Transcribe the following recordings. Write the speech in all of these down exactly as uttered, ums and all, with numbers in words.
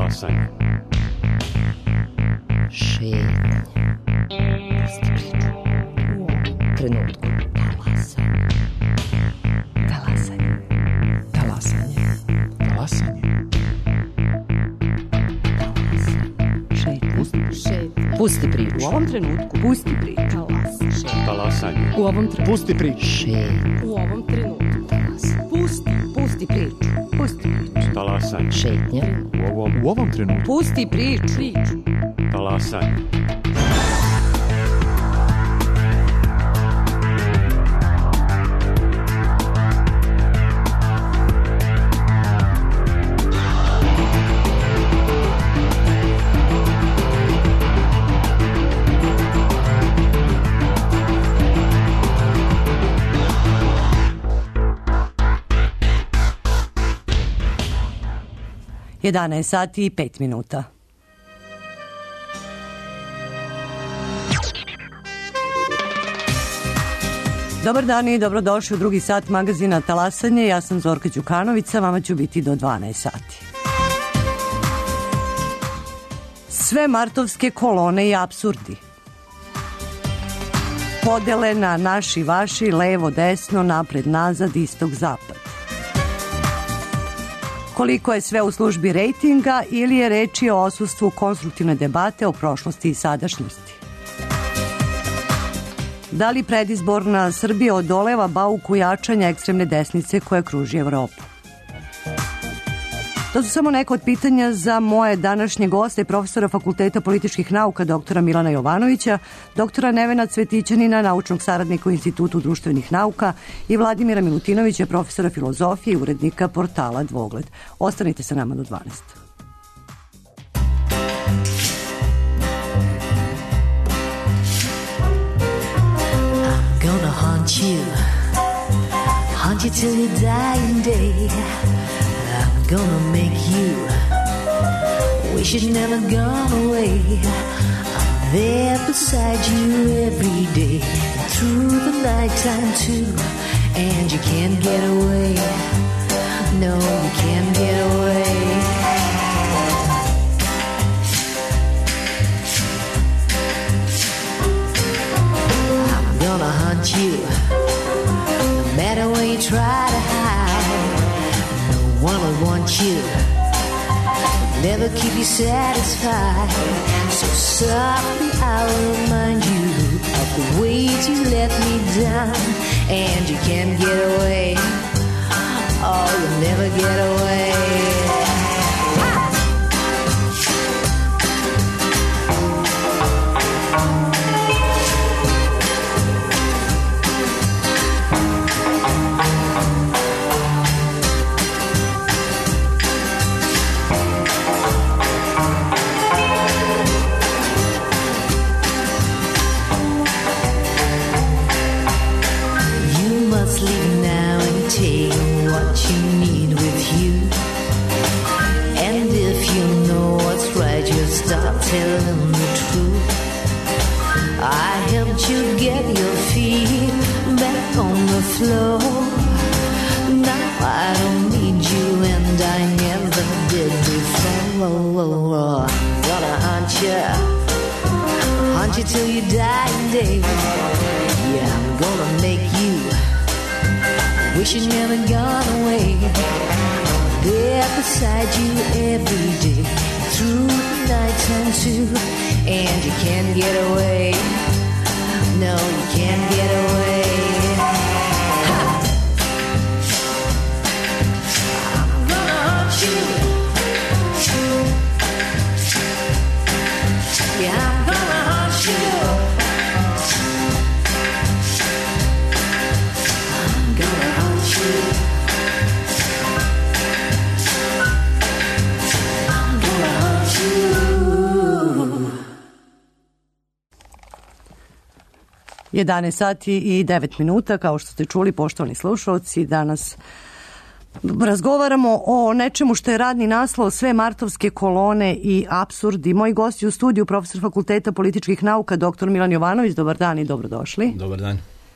Talasanje. Šetnja. Pusti priču. U ovom trenutku. Talasanje. Talasanje. Talasanje. Talasanje. Šetnja. Pusti priču. U ovom trenutku. Pusti priču. Talasanje. U ovom trenutku. Pusti priču. Šetnja. U ovom trenutku. Talasanje. Pusti. Pusti priču. Pusti priču. Talasanje. Šetnja. U ovom, u ovom trenutku. Pusti priču. Priču. Talasanje. jedanaest sati i pet minuta. Dobar dan i dobrodošli u drugi sat magazina Talasanje. Ja sam Zorka Đukanovića, vama ću biti do dvanaest sati. Sve martovske kolone i apsurdi. Podele na naši, vaši, levo, desno, napred, nazad, istog, zapad. Koliko je sve u službi rejtinga ili je reči o odsustvu konstruktivne debate o prošlosti i sadašnjosti? Da li predizborna Srbija odoleva bauku jačanja ekstremne desnice koja kruži Evropu? To su samo neka od pitanja za moje današnje goste, profesora Fakulteta političkih nauka doktora Milana Jovanovića, doktora Nevena Cvetićanina, naučnog saradnika u Institutu društvenih nauka i Vladimira Milutinovića, profesora filozofije i urednika portala Dvogled. Ostanite sa nama do dvanaest. I'm gonna haunt you, haunt you till your dying day. I'm gonna make you wish you'd never gone away. I'm there beside you every day, through the nighttime too, and you can't get away. No, you can't get away. I'm gonna haunt you, no matter where you try to hide. One will want you, never keep you satisfied. So softly I'll remind you of the ways you let me down, and you can't get away. Oh, you'll never get away. Stop telling the truth. I helped you get your feet back on the floor. Now I don't need you, and I never did before. I'm gonna haunt you, haunt you till your dying day. Yeah, I'm gonna make you wish you'd never gone away. There beside you every day, through the nighttime too, and you can't get away. No, you can't get away. Ha! I'm gonna haunt you. Yeah, I'm gonna haunt you. I'm gonna haunt you. jedanaest sati i devet minuta, kao što ste čuli, poštovani slušalci, danas razgovaramo o nečemu što je radni naslov Sve martovske kolone i apsurdi. Moji gosti u studiju, profesor Fakulteta političkih nauka doktor Milan Jovanović, dobar dan i dobrodošli. Dobar dan.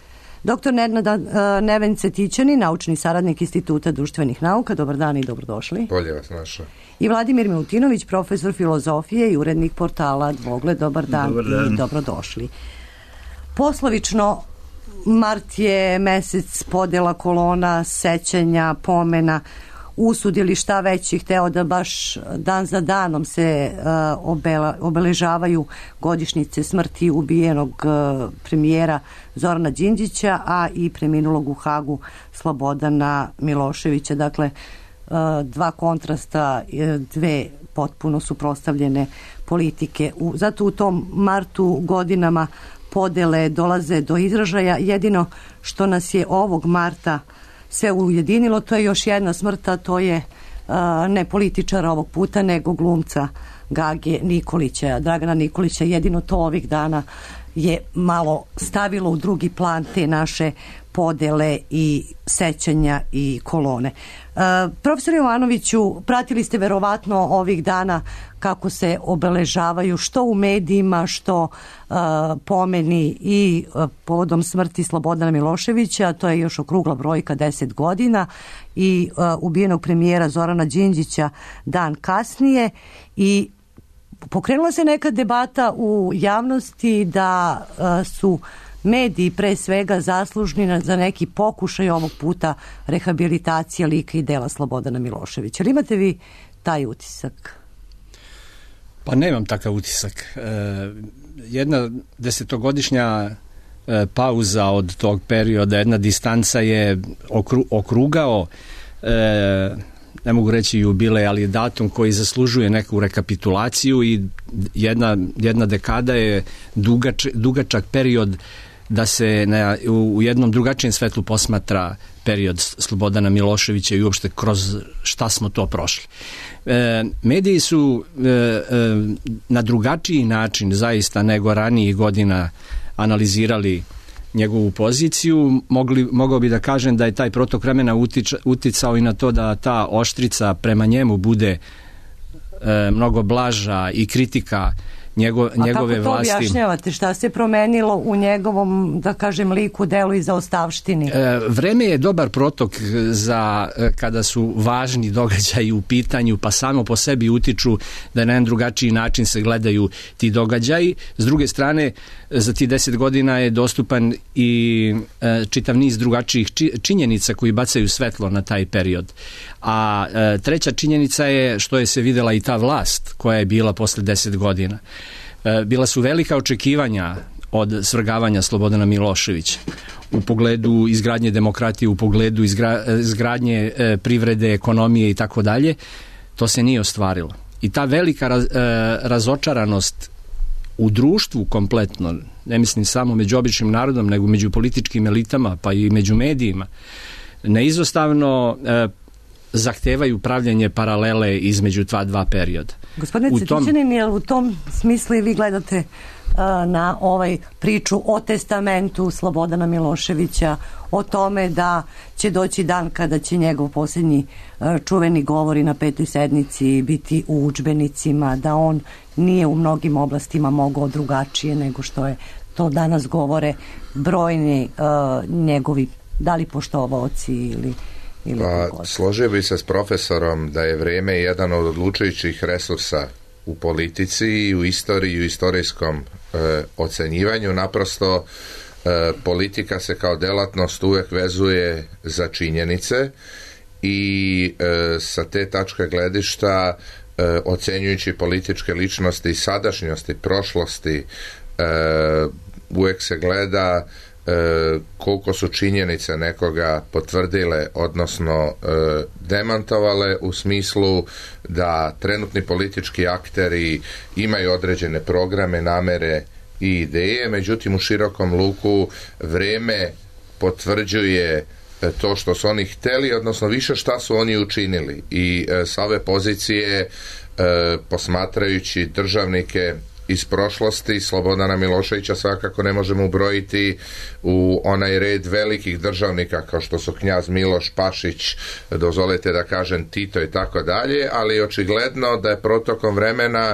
Doktor Nenad Neven Cvetićanin, naučni saradnik Instituta društvenih nauka. Dobar dan i dobrodošli. Bolje vas našao. I Vladimir Milutinović, profesor filozofije i urednik portala Dvogled. Dobar dan, Dobar dan. i dobrodošli. Poslovično, mart je mesec podela kolona, sećanja, pomena, usud ili šta već ih hteo da baš dan za danom se uh, obela, obeležavaju godišnjice smrti ubijenog uh, premijera Zorana Đinđića, a i preminulog u Hagu Slobodana Miloševića. Dakle, uh, dva kontrasta, dve potpuno suprotstavljene politike. U, zato u tom martu godinama podele dolaze do izražaja. Jedino što nas je ovog marta sve ujedinilo, to je još jedna smrt, a to je uh, ne političara ovog puta, nego glumca Gage Nikolića, Dragana Nikolića. Jedino to ovih dana je malo stavilo u drugi plan te naše podele i sećanja i kolone. Uh, profesor Jovanoviću, pratili ste verovatno ovih dana kako se obeležavaju što u medijima, što uh, pomeni i uh, povodom smrti Slobodana Miloševića, to je još okrugla brojka deset godina, i uh, ubijenog premijera Zorana Đinđića dan kasnije, i pokrenula se neka debata u javnosti da uh, su mediji pre svega zaslužni za neki pokušaj ovog puta rehabilitacije lika i dela Slobodana Miloševića. Ali imate vi taj utisak? Pa nemam takav utisak. E, jedna desetogodišnja e, pauza od tog perioda, jedna distanca je okru, okrugao, e, ne mogu reći jubilej, ali datum koji zaslužuje neku rekapitulaciju, i jedna, jedna dekada je dugač, dugačak period da se na, u, u jednom drugačijem svetlu posmatra period Slobodana Miloševića i uopšte kroz šta smo to prošli. E, mediji su e, e, na drugačiji način zaista nego ranijih godina analizirali njegovu poziciju. Mogli, mogao bi da kažem da je taj protok vremena utič, uticao i na to da ta oštrica prema njemu bude e, mnogo blaža i kritika Njego, njegove vlasti. A kako to vlasti objašnjavate? Šta se promenilo u njegovom, da kažem, liku, delu i zaostavštini? E, vreme je dobar protok za kada su važni događaji u pitanju, pa samo po sebi utiču da na jedan drugačiji način se gledaju ti događaji. S druge strane, za ti deset godina je dostupan i e, čitav niz drugačijih či, činjenica koji bacaju svetlo na taj period. A e, treća činjenica je što je se videla i ta vlast koja je bila posle deset godina. E, bila su velika očekivanja od svrgavanja Slobodana Miloševića u pogledu izgradnje demokratije, u pogledu izgra, izgradnje e, privrede, ekonomije i tako dalje. To se nije ostvarilo. I ta velika raz, e, razočaranost u društvu kompletno, ne mislim samo među običnim narodom, nego među političkim elitama, pa i među medijima, neizostavno e, zahtevaju pravljanje paralele između ta dva perioda. Gospodine Cvetićanin, jel u tom smislu i vi gledate uh, na ovaj priču o testamentu Slobodana Miloševića, o tome da će doći dan kada će njegov posljednji uh, čuveni govori na petoj sednici biti u udžbenicima, da on nije u mnogim oblastima mogao drugačije nego što je to danas govore brojni uh, njegovi, da li poštovaoci ili Pa, složio bi se s profesorom da je vrijeme jedan od odlučujućih resursa u politici i u istoriji i u istorijskom e, ocenjivanju. Naprosto e, politika se kao delatnost uvijek vezuje za činjenice i e, sa te tačke gledišta e, ocenjujući političke ličnosti i sadašnjosti, prošlosti, e, uvijek se gleda E, koliko su činjenice nekoga potvrdile, odnosno e, demantovale, u smislu da trenutni politički akteri imaju određene programe, namere i ideje, međutim u širokom luku vrijeme potvrđuje to što su oni hteli, odnosno više šta su oni učinili, i e, sa ove pozicije e, posmatrajući državnike iz prošlosti Slobodana Miloševića svakako ne možemo ubrojiti u onaj red velikih državnika kao što su knjaz Miloš, Pašić, dozvolite da kažem Tito i tako dalje, ali očigledno da je protokom vremena e,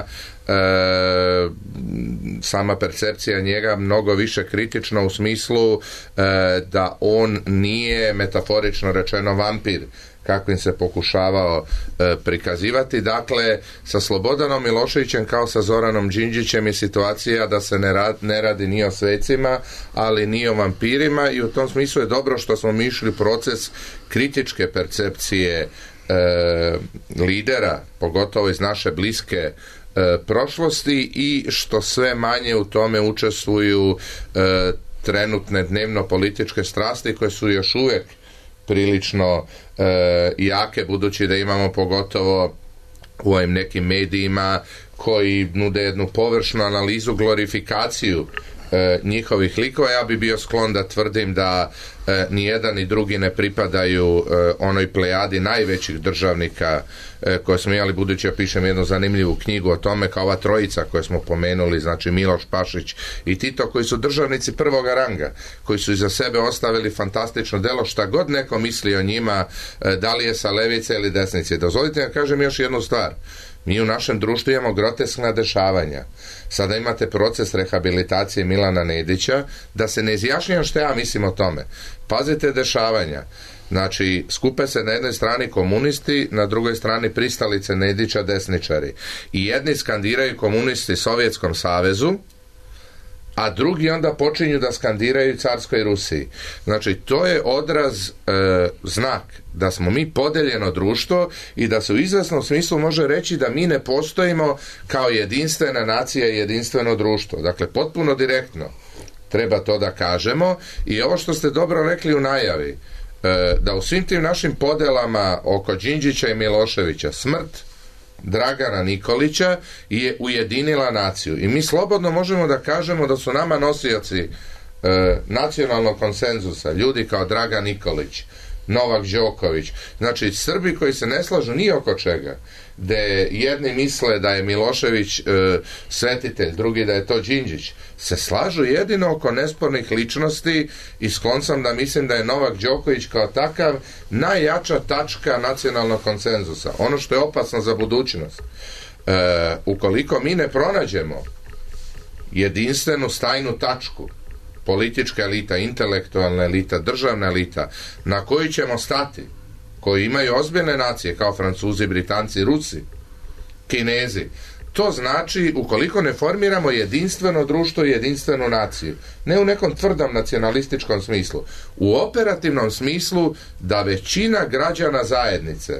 sama percepcija njega mnogo više kritična u smislu e, da on nije, metaforično rečeno, vampir kakvim se pokušavao e, prikazivati. Dakle, sa Slobodanom Miloševićem kao sa Zoranom Đinđićem je situacija da se ne, rad, ne radi ni o svecima, ali ni o vampirima, i u tom smislu je dobro što smo mi išli proces kritičke percepcije e, lidera, pogotovo iz naše bliske e, prošlosti, i što sve manje u tome učestvuju e, trenutne dnevno političke strasti koje su još uvijek prilično e, jake, budući da imamo pogotovo u ovim nekim medijima koji nude jednu površnu analizu, glorifikaciju e, njihovih likova. Ja bi bio sklon da tvrdim da e, ni jedan ni drugi ne pripadaju e, onoj plejadi najvećih državnika e, koje smo imali, budući ja pišem jednu zanimljivu knjigu o tome, kao ova trojica koje smo pomenuli, znači Miloš, Pašić i Tito, koji su državnici prvoga ranga, koji su iza sebe ostavili fantastično delo, šta god neko misli o njima, e, da li je sa levice ili desnice. Dozvolite da kažem još jednu stvar. Mi u našem društvu imamo groteskna dešavanja. Sada imate proces rehabilitacije Milana Nedića, da se ne izjašnjam što ja mislim o tome. Pazite dešavanja. Znači, skupe se na jednoj strani komunisti, na drugoj strani pristalice Nedića, desničari. I jedni skandiraju komunisti Sovjetskom savezu, a drugi onda počinju da skandiraju carskoj Rusiji. Znači, to je odraz, e, znak da smo mi podeljeno društvo i da se u izvesnom smislu može reći da mi ne postojimo kao jedinstvena nacija i jedinstveno društvo. Dakle, potpuno direktno treba to da kažemo. I ovo što ste dobro rekli u najavi, e, da u svim tim našim podelama oko Đinđića i Miloševića smrt Dragana Nikolića je ujedinila naciju, i mi slobodno možemo da kažemo da su nama nosioci e, nacionalnog konsenzusa ljudi kao Dragan Nikolić, Novak Đoković, znači Srbi koji se ne slažu ni oko čega, gde jedni misle da je Milošević e, svetitelj, drugi da je to Đinđić, se slažu jedino oko nespornih ličnosti, i sklon sam da mislim da je Novak Đoković kao takav najjača tačka nacionalnog konsenzusa. Ono što je opasno za budućnost, e, ukoliko mi ne pronađemo jedinstvenu stajnu tačku, politička elita, intelektualna elita, državna elita, na koju ćemo stati, koji imaju ozbiljne nacije kao Francuzi, Britanci, Rusi, Kinezi, to znači, ukoliko ne formiramo jedinstveno društvo i jedinstvenu naciju, ne u nekom tvrdom nacionalističkom smislu, u operativnom smislu da većina građana zajednice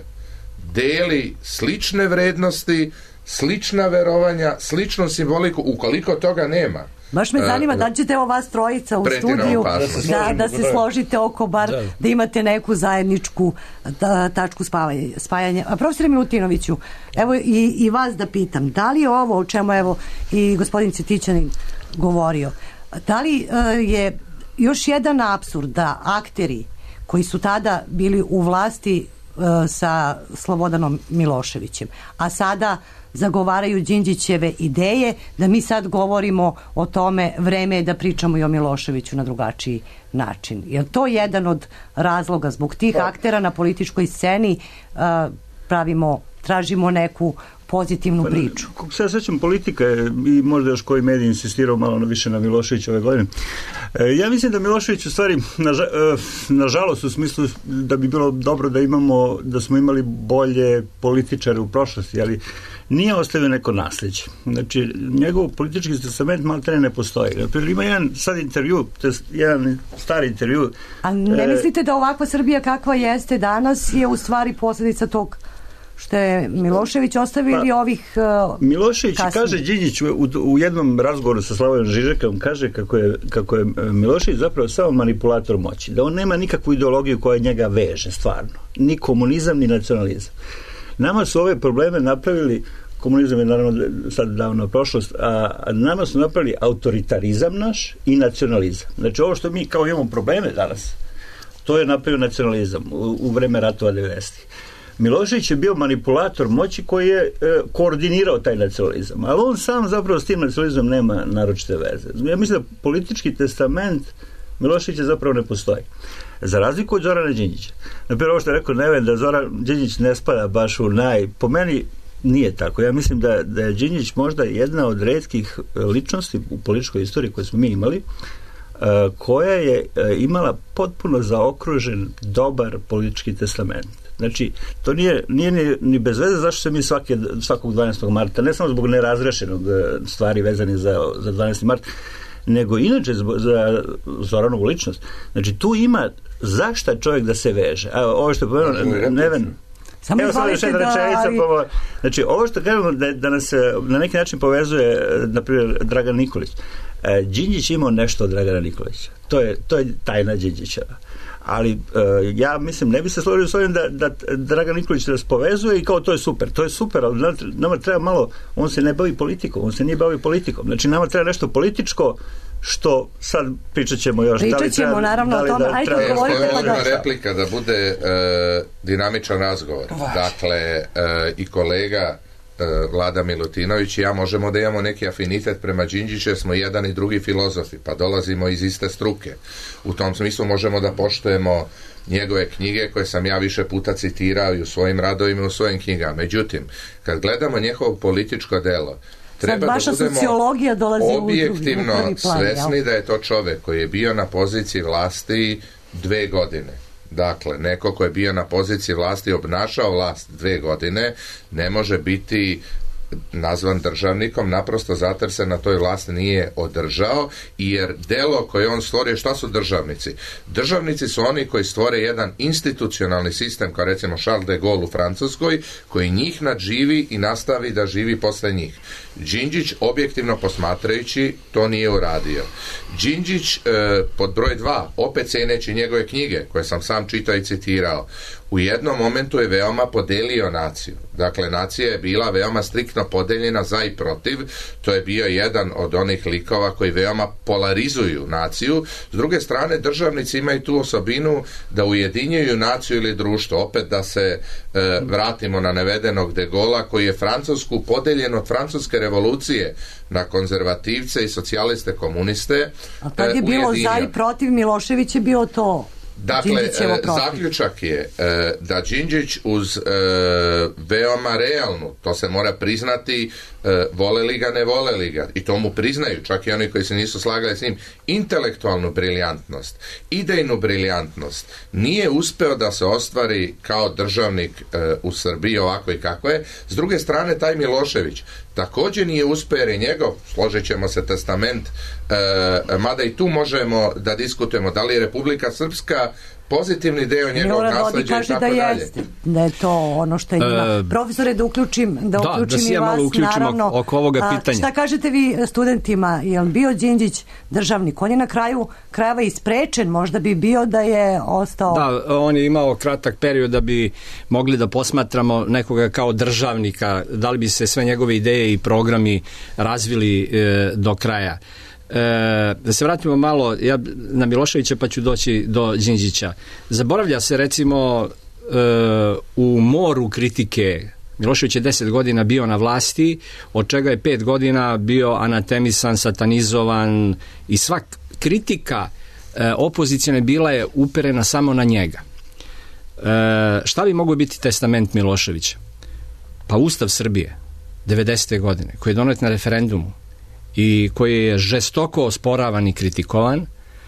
deli slične vrednosti, slična verovanja, sličnu simboliku, ukoliko toga nema. Baš me zanima da li ćete ovo vas trojica u studiju da, da se složite oko bar da, da imate neku zajedničku da, tačku spajanja. A profesore Milutinoviću, evo i, i vas da pitam, da li je ovo o čemu evo i gospodin Cvetićanin govorio, da li uh, je još jedan apsurd da akteri koji su tada bili u vlasti uh, sa Slobodanom Miloševićem, a sada zagovaraju Đinđićeve ideje, da mi sad govorimo o tome, vreme je da pričamo i o Miloševiću na drugačiji način. Je to jedan od razloga zbog tih aktera na političkoj sceni uh, pravimo, tražimo neku pozitivnu priču? Kako se ja sećam, politika je, i možda još koji medij insistirao malo više na Miloševića ove godine. E, ja mislim da Milošević u stvari, naža, e, nažalost, u smislu da bi bilo dobro da imamo, da smo imali bolje političare u prošlosti, ali nije ostavio neko nasljeđe. Znači, njegov politički testament malo tre ne postoji. Naprimjer, ima jedan sad intervju, jedan stari intervju. A ne mislite da ovakva Srbija kakva jeste danas je u stvari posljedica tog što je Milošević ostavio ili pa, ovih uh, Milošević kasnije. Kaže Đinđić u, u jednom razgovoru sa Slavojom Žižekom, kaže kako je, kako je Milošević zapravo samo manipulator moći, da on nema nikakvu ideologiju koja njega veže stvarno, ni komunizam ni nacionalizam. Nama su ove probleme napravili, komunizam je naravno sad davno prošlost, a nama su napravili autoritarizam naš i nacionalizam. Znači ovo što mi kao imamo probleme danas, to je napravio nacionalizam u, u vreme ratova devedesetih. Milošević je bio manipulator moći koji je e, koordinirao taj nacionalizam, ali on sam zapravo s tim nacionalizmom nema naročite veze. Ja mislim da politički testament Miloševića zapravo ne postoji. Za razliku od Zorana Đinđića. Naprimjer, ovo što je rekao Neven, da Zoran Đinđić ne spada baš u naj... Po meni, nije tako. Ja mislim da, da je Đinđić možda jedna od retkih ličnosti u političkoj istoriji koju smo mi imali, koja je imala potpuno zaokružen dobar politički testament. Znači, to nije, nije ni, ni bez veze zašto se mi svake, svakog dvanaestog marta, ne samo zbog nerazrešenog stvari vezani za, za dvanaesti mart, nego inače za Zoranovu ličnost. Znači, tu ima zašta čovjek da se veže. A ovo što je povedano, Neven... Samo Evo samo još jedna rečenica. Ali... Znači, ovo što kažemo da, da nas na neki način povezuje, na primjer, Dragan Nikolić. Đinđić imao nešto od Dragana Nikolića. To je, to je tajna Đinđićeva. Ali ja mislim, ne bi se složio s ovim da, da Dragan Nikolić nas povezuje i kao to je super. To je super, ali nama treba malo, on se ne bavi politikom, on se nije bavi politikom. Znači, nama treba nešto političko što sad pričat ćemo još. Pričat ćemo, da li treba, naravno, da li o tome. Ajde, treba, govorite pa da. Replika da bude uh, dinamičan razgovor. Vaš. Dakle, uh, i kolega uh, Vlada Milutinović i ja možemo da imamo neki afinitet prema Đinđiću, jer smo jedan i drugi filozofi, pa dolazimo iz iste struke. U tom smislu možemo da poštujemo njegove knjige koje sam ja više puta citirao i u svojim radovima i u svojim knjigama. Međutim, kad gledamo njegovo političko delo, treba da budemo objektivno svesni da je to čovjek koji je bio na poziciji vlasti dve godine. Dakle, neko ko je bio na poziciji vlasti, obnašao vlast dve godine, ne može biti nazvan državnikom, naprosto zato jer se na toj vlasti nije održao i jer delo koje on stvorio, šta su državnici? Državnici su oni koji stvore jedan institucionalni sistem, kao recimo Charles de Gaulle u Francuskoj, koji njih nadživi i nastavi da živi posle njih. Đinđić, objektivno posmatrajući, to nije uradio. Đinđić, e, pod broj dva, opet ceneći njegove knjige, koje sam sam čitao i citirao, u jednom momentu je veoma podelio naciju. Dakle, nacija je bila veoma striktno podeljena za i protiv. To je bio jedan od onih likova koji veoma polarizuju naciju. S druge strane, državnici imaju tu osobinu da ujedinjuju naciju ili društvo. Opet da se e, vratimo na navedenog de Gaulle'a, koji je Francusku podeljen od francuske revolucije na konzervativce i socijaliste komuniste. A tad je bilo ujedinio. Za i protiv, Milošević je bio to. Dakle, zaključak je e, da Đinđić uz e, veoma realnu, to se mora priznati, e, voleli ga, ne voleli ga, i to mu priznaju, čak i oni koji se nisu slagali s njim, intelektualnu briljantnost, idejnu briljantnost, nije uspeo da se ostvari kao državnik e, u Srbiji ovako i kako je. S druge strane, taj Milošević također nije uspeo jer je njegov, složit ćemo se, testament, e, mada i tu možemo da diskutujemo da li je Republika Srpska pozitivni deo njegovog nasleđa i tako da dalje. Jeste, da je to ono što je njima. E, Profesore, da uključim, da, da uključim da i vas, naravno. Oko ovoga pitanja. A, šta kažete vi studentima, je li bio Đinđić državnik? On je na kraju krajeva isprečen, možda bi bio da je ostao... Da, on je imao kratak period da bi mogli da posmatramo nekoga kao državnika, da li bi se sve njegove ideje i programi razvili e, do kraja. E, da se vratimo malo ja, na Miloševića, pa ću doći do Đinđića. Zaboravlja se recimo e, u moru kritike. Milošević je deset godina bio na vlasti, od čega je pet godina bio anatemisan, satanizovan i sva kritika e, opozicijone bila je uperena samo na njega. E, šta bi mogao biti testament Miloševića? Pa Ustav Srbije devedesete godine, koji je donet na referendumu i koji je žestoko osporavan i kritikovan,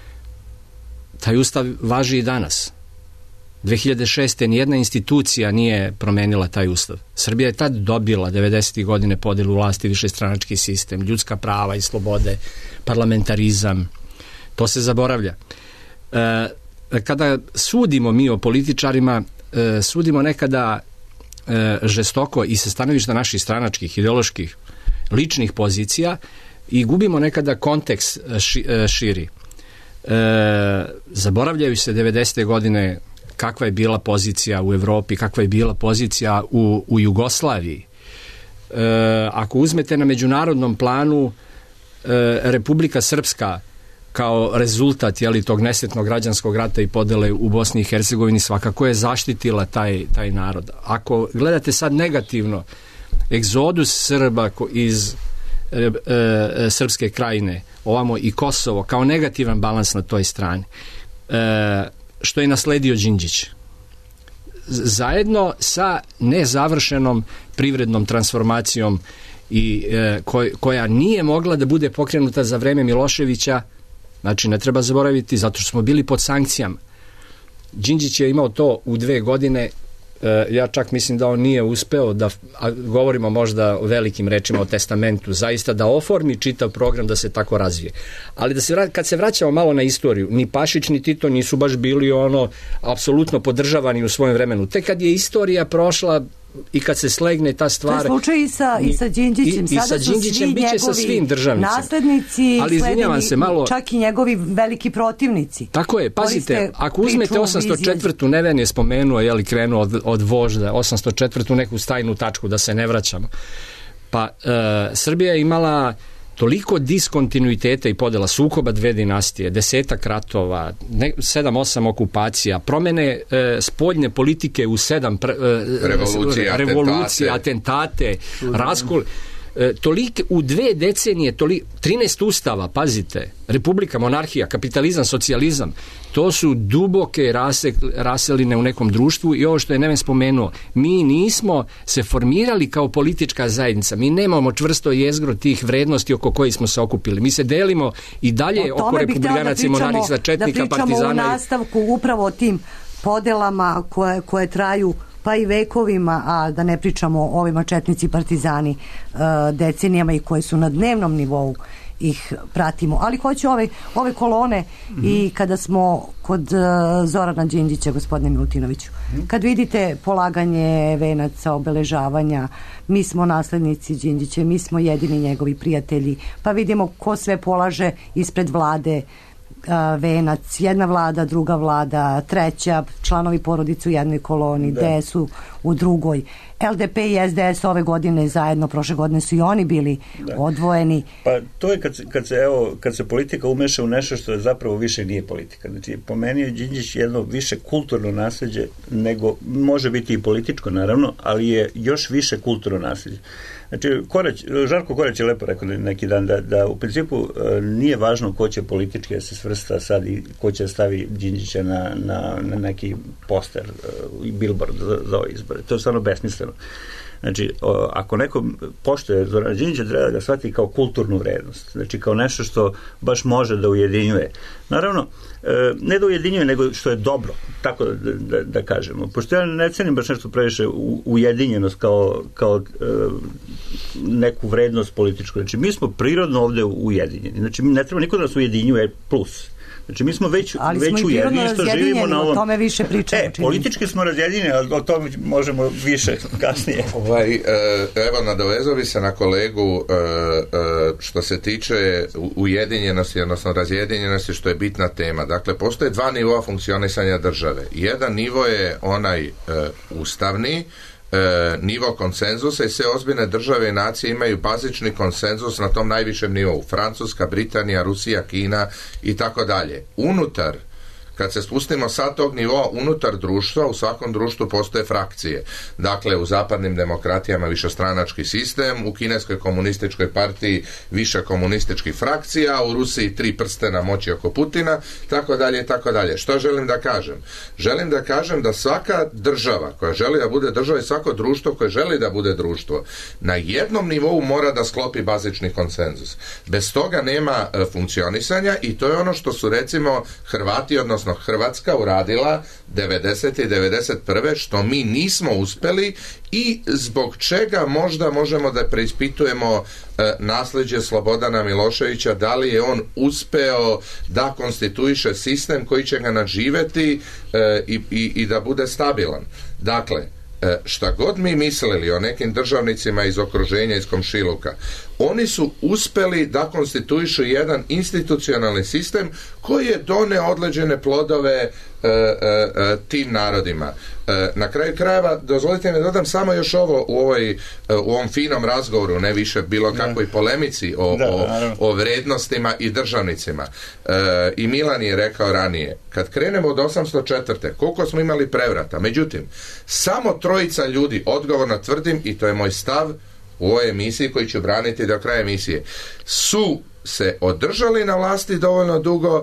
taj ustav važi i danas. dve hiljade šeste. nijedna institucija nije promenila taj ustav. Srbija je tad dobila devedesetih godine podelu vlasti, višestranački sistem, ljudska prava i slobode, parlamentarizam. To se zaboravlja. E, kada sudimo mi o političarima, e, sudimo nekada e, žestoko i sa stanovišta naših stranačkih, ideoloških, ličnih pozicija i gubimo nekada kontekst ši, širi. E, zaboravljaju se devedesete godine kakva je bila pozicija u Evropi, kakva je bila pozicija u, u Jugoslaviji. E, ako uzmete na međunarodnom planu, e, Republika Srpska kao rezultat jeli, tog nesretnog građanskog rata i podele u Bosni i Hercegovini svakako je zaštitila taj, taj narod. Ako gledate sad negativno egzodus Srba iz e, e, Srpske krajine, ovamo i Kosovo, kao negativan balans na toj strani, e, što je nasledio Đinđić. zajedno sa nezavršenom privrednom transformacijom i e, koj, koja nije mogla da bude pokrenuta za vreme Miloševića. Znači, ne treba zaboraviti, zato što smo bili pod sankcijama. Đinđić je imao to u dve godine, e, ja čak mislim da on nije uspeo da, a govorimo možda o velikim rečima, o testamentu, zaista da oformi čitav program da se tako razvije. Ali da se vrat, kad se vraćamo malo na istoriju, ni Pašić ni Tito nisu baš bili ono apsolutno podržavani u svojem vremenu. Tek kad je istorija prošla i kad se slegne ta stvar... To je slučaj i sa, i sa Đinđićem. I, i sa Đinđićem biće sa svim državnicima. Naslednici, ali izvinjavam se malo, čak i njegovi veliki protivnici. Tako je, pazite, ako uzmete osamsto četvrtu Neven je spomenuo, je li krenuo od, od vožda, osamsto četvrtu neku stajnu tačku, da se ne vraćamo. Pa e, Srbija je imala toliko diskontinuiteta i podela, sukoba dve dinastije, desetak ratova, ne, sedam, osam okupacija, promene e, spoljne politike u sedam pre, e, revolucije, revolucije, atentate, atentate raskol. E, tolike, u dve decenije, toli, trinaest ustava, pazite, republika, monarhija, kapitalizam, socijalizam, to su duboke rase, raseline u nekom društvu i ovo što je Neven spomenuo, mi nismo se formirali kao politička zajednica, mi nemamo čvrsto jezgro tih vrednosti oko kojih smo se okupili. Mi se delimo i dalje oko republikanaca i monarhista, četnika, partizana. Da pričamo u nastavku upravo o tim podelama koje, koje traju pa i vekovima, a da ne pričamo o ovima četnici partizani decenijama i koji su na dnevnom nivou ih pratimo. Ali hoću ove, ove kolone mm-hmm. i kada smo kod uh, Zorana Đinđića, gospodine Milutinoviću, mm-hmm. kad vidite polaganje venaca, obeležavanja, mi smo naslednici Đinđića, mi smo jedini njegovi prijatelji, pa vidimo ko sve polaže ispred vlade uh, venac, jedna vlada, druga vlada, treća, članovi porodice u jednoj koloni, D S U u drugoj. L D P i S D S ove godine zajedno, prošle godine su i oni bili da. odvojeni. Pa to je kad se, kad se, evo, kad se politika umeša u nešto što je zapravo više nije politika. Znači, po meni je Đinđić jedno više kulturno nasljeđe nego, može biti i političko naravno, ali je još više kulturno nasljeđe. Znači, Korać, Žarko Korać je lepo rekao neki dan da, da u principu nije važno ko će politički da se svrsta sad i ko će stavi Đinđića na, na, na neki poster i billboard za, za ove izbore. To je stvarno besmisleno. Znači, o, ako neko poštuje Zorana Đinđića, treba da ga shvati kao kulturnu vrednost. Znači, kao nešto što baš može da ujedinjuje. Naravno, e, ne da ujedinjuje, nego što je dobro, tako da, da, da kažemo. Pošto ja ne cenim baš nešto previše ujedinjenost kao, kao e, neku vrednost političku. Znači, mi smo prirodno ovde ujedinjeni. Znači, ne treba niko da nas ujedinjuje plus. Znači, mi smo već, ali već smo ujedinjeni što živimo na ovom... o tome više pričamo. E, politički smo razjedinjeni, ali o tome možemo više kasnije. Ovaj, evo, nadovezao bi se na kolegu što se tiče ujedinjenosti, odnosno razjedinjenosti, što je bitna tema. Dakle, postoje dva nivoa funkcionisanja države. Jedan nivo je onaj ustavni, E, nivo konsenzusa i sve ozbiljne države i nacije imaju bazični konsenzus na tom najvišem nivou. Francuska, Britanija, Rusija, Kina i tako dalje. Unutar, kad se spustimo sa tog nivoa unutar društva, u svakom društvu postoje frakcije. Dakle, u zapadnim demokratijama višestranački sistem, u kineskoj komunističkoj partiji više komunističkih frakcija, u Rusiji tri prstena moći oko Putina, tako dalje, tako dalje. Što želim da kažem? Želim da kažem da svaka država koja želi da bude država i svako društvo koje želi da bude društvo, na jednom nivou mora da sklopi bazični konsenzus. Bez toga nema e, funkcionisanja i to je ono što su recimo Hrvati, odnosno Hrvatska uradila devedeset i devedeset prve što mi nismo uspeli i zbog čega možda možemo da preispitujemo e, nasljeđe Slobodana Miloševića, da li je on uspeo da konstituiše sistem koji će ga nadživeti e, i, i, i da bude stabilan. Dakle, šta god mi mislili o nekim državnicima iz okruženja, iz komšiluka, oni su uspeli da konstituišu jedan institucionalni sistem koji je doneo određene plodove e, e, e, tim narodima. E, na kraju krajeva, dozvolite mi da dodam samo još ovo u, ovoj, e, u ovom finom razgovoru, ne više bilo kakvoj polemici o, da, o, o vrednostima i državnicima. E, I Milan je rekao ranije, kad krenemo od osamsto četvrte koliko smo imali prevrata, međutim, samo trojica ljudi, odgovorno tvrdim, i to je moj stav u ovoj emisiji koji ću braniti do kraja emisije, su se održali na vlasti dovoljno dugo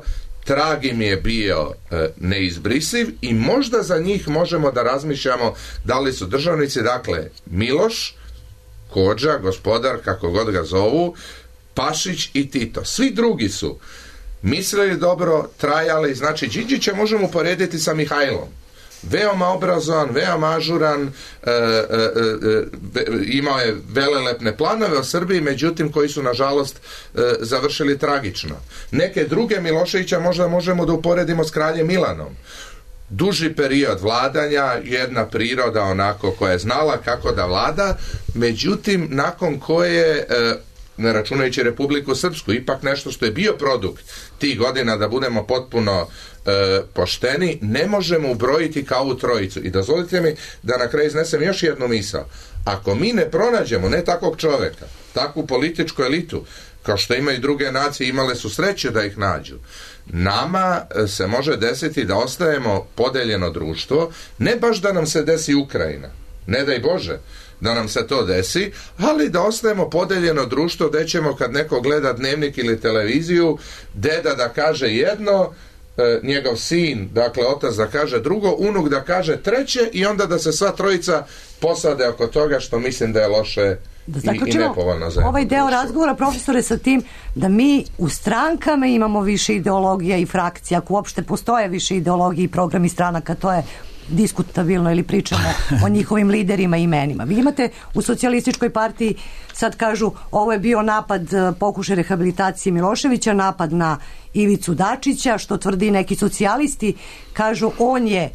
trag im je bio e, neizbrisiv i možda za njih možemo da razmišljamo da li su državnici, dakle Miloš, Kodža, Gospodar, kako god ga zovu, Pašić i Tito. Svi drugi su mislili dobro, trajali, znači Đinđića možemo uporediti sa Mihajlom. Veoma obrazovan, veoma ažuran, e, e, e, imao je velelepne planove o Srbiji, međutim koji su nažalost e, završili tragično. Neke druge Miloševića možda možemo da uporedimo s kraljem Milanom. Duži period vladanja, jedna priroda onako koja je znala kako da vlada, međutim nakon koje, e, ne računajući Republiku Srpsku, ipak nešto što je bio produkt tih godina, da budemo potpuno e, pošteni, ne možemo ubrojiti kao ovu trojicu. I dozvolite mi da na kraju iznesem još jednu misao. Ako mi ne pronađemo ne takvog čoveka, takvu političku elitu, kao što imaju druge nacije, imale su sreće da ih nađu, nama se može desiti da ostajemo podeljeno društvo, ne baš da nam se desi Ukrajina, ne daj Bože da nam se to desi, ali da ostajemo podeljeno društvo gde ćemo kad neko gleda dnevnik ili televiziju, deda da kaže jedno, e, njegov sin, dakle otac da kaže drugo, unuk da kaže treće i onda da se sva trojica posade oko toga, što mislim da je loše da i, i nepovoljno za ovaj deo društvo. razgovora, profesore, sa tim da mi u strankama imamo više ideologija i frakcija, ako uopšte postoje više ideologije i programi stranaka, to je diskutabilno, ili pričamo o njihovim liderima i imenima. Vi imate u socijalističkoj partiji, sad kažu, ovo je bio napad, pokušaj rehabilitacije Miloševića, napad na Ivicu Dačića, što tvrdi neki socijalisti, kažu on je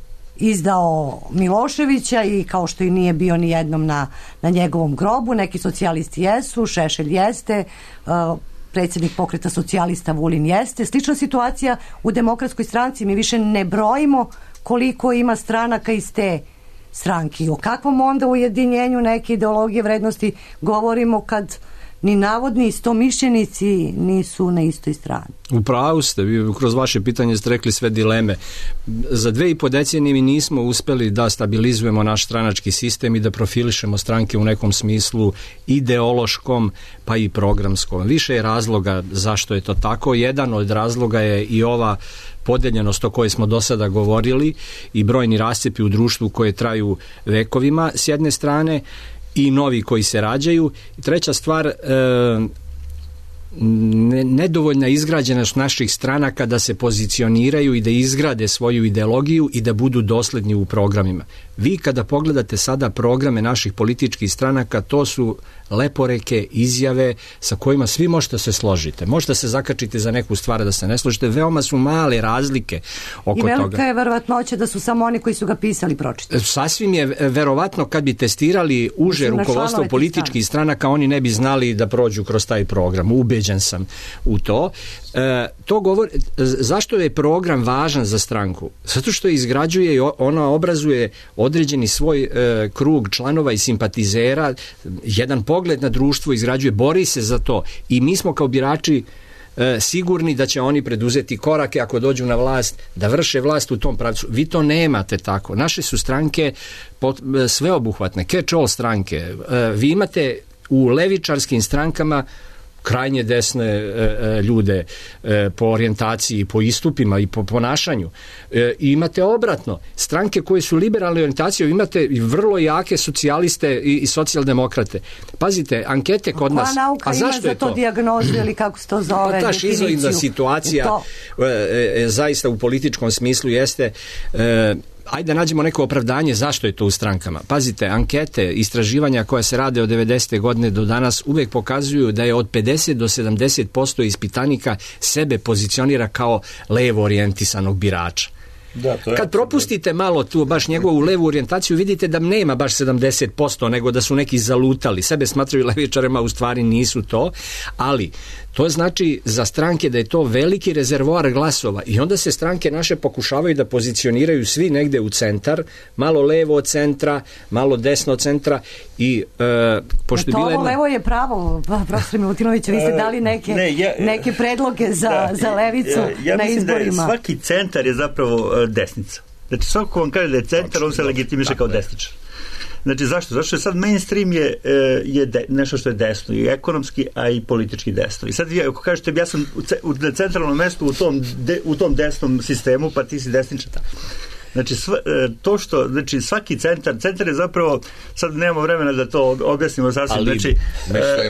izdao Miloševića i kao što i nije bio ni jednom na, na njegovom grobu, neki socijalisti jesu, Šešelj jeste, uh, predsjednik pokreta socijalista Vulin jeste. Slična situacija u Demokratskoj stranci, mi više ne brojimo koliko ima stranaka iz te stranke. O kakvom onda ujedinjenju neke ideologije vrednosti govorimo kad ni navodni istomišljenici nisu na istoj strani? U pravu ste, vi kroz vaše pitanje ste rekli sve dileme. Za dve i po decenije mi nismo uspeli da stabilizujemo naš stranački sistem i da profilišemo stranke u nekom smislu ideološkom pa i programskom. Više je razloga zašto je to tako. Jedan od razloga je i ova podeljenost o kojoj smo do sada govorili i brojni rascepi u društvu koje traju vekovima s jedne strane i novi koji se rađaju. Treća stvar, e, nedovoljna izgrađenost naših stranaka da se pozicioniraju i da izgrade svoju ideologiju i da budu dosledni u programima. Vi kada pogledate sada programe naših političkih stranaka, to su leporeke, izjave sa kojima svi možete se složiti. Možete se zakačiti za neku stvar da se ne složite. Veoma su male razlike oko toga. I velika je verovatnoća da su samo oni koji su ga pisali pročitali. Sasvim je verovatno kad bi testirali uže rukovodstvo političkih stranaka, oni ne bi znali da prođu kroz taj program. Ubeđen sam u to. E, to govori, zašto je program važan za stranku? Zato što izgrađuje i ona obrazuje određeni svoj e, krug članova i simpatizera, jedan pogled na društvo izgrađuje, bori se za to i mi smo kao birači e, sigurni da će oni preduzeti korake ako dođu na vlast, da vrše vlast u tom pravcu. Vi to nemate tako. Naše su stranke pot, sveobuhvatne, catch all stranke. E, vi imate u levičarskim strankama krajnje desne e, ljude e, po orijentaciji, po istupima i po ponašanju. E, i imate obratno, stranke koje su liberalne orijentacije, imate i vrlo jake socijaliste i, i socijaldemokrate. Pazite, ankete kod nas... Koja nauka a zašto ima za to dijagnozu ili kako se to zove? Pa ta šizoidna situacija e, e, zaista u političkom smislu jeste... E, Ajde da nađemo neko opravdanje zašto je to u strankama. Pazite, ankete, istraživanja koja se rade od devedesete godine do danas uvek pokazuju da je od pedeset do sedamdeset posto ispitanika sebe pozicionira kao levo orijentisanog birača. Da, to je. Kad propustite malo tu baš njegovu levu orijentaciju, vidite da nema baš sedamdeset posto, nego da su neki zalutali. Sebe smatraju levičarima, u stvari nisu to, ali to znači za stranke da je to veliki rezervoar glasova i onda se stranke naše pokušavaju da pozicioniraju svi negde u centar, malo levo od centra, malo desno od centra i e, pošto to je bila ovo jedna... levo je pravo, profesor Milutinović, vi ste dali neke, ne, ja, neke predloge za, da, za levicu ja, ja na izborima. Da svaki centar je zapravo uh, desnica. Znači svako vam kaže da je centar, on se legitimiše kao desničar. Znači, zašto? Zašto je sad mainstream je, je de, nešto što je desno, i ekonomski, a i politički desno. I sad vi, ako kažete, ja sam u, ce, u centralnom mestu u tom, de, u tom desnom sistemu, pa ti si desničar. Znači, sva, to što, znači, svaki centar, centar je zapravo, sad nemamo vremena da to objasnimo sasvim, ali, znači... Mislim,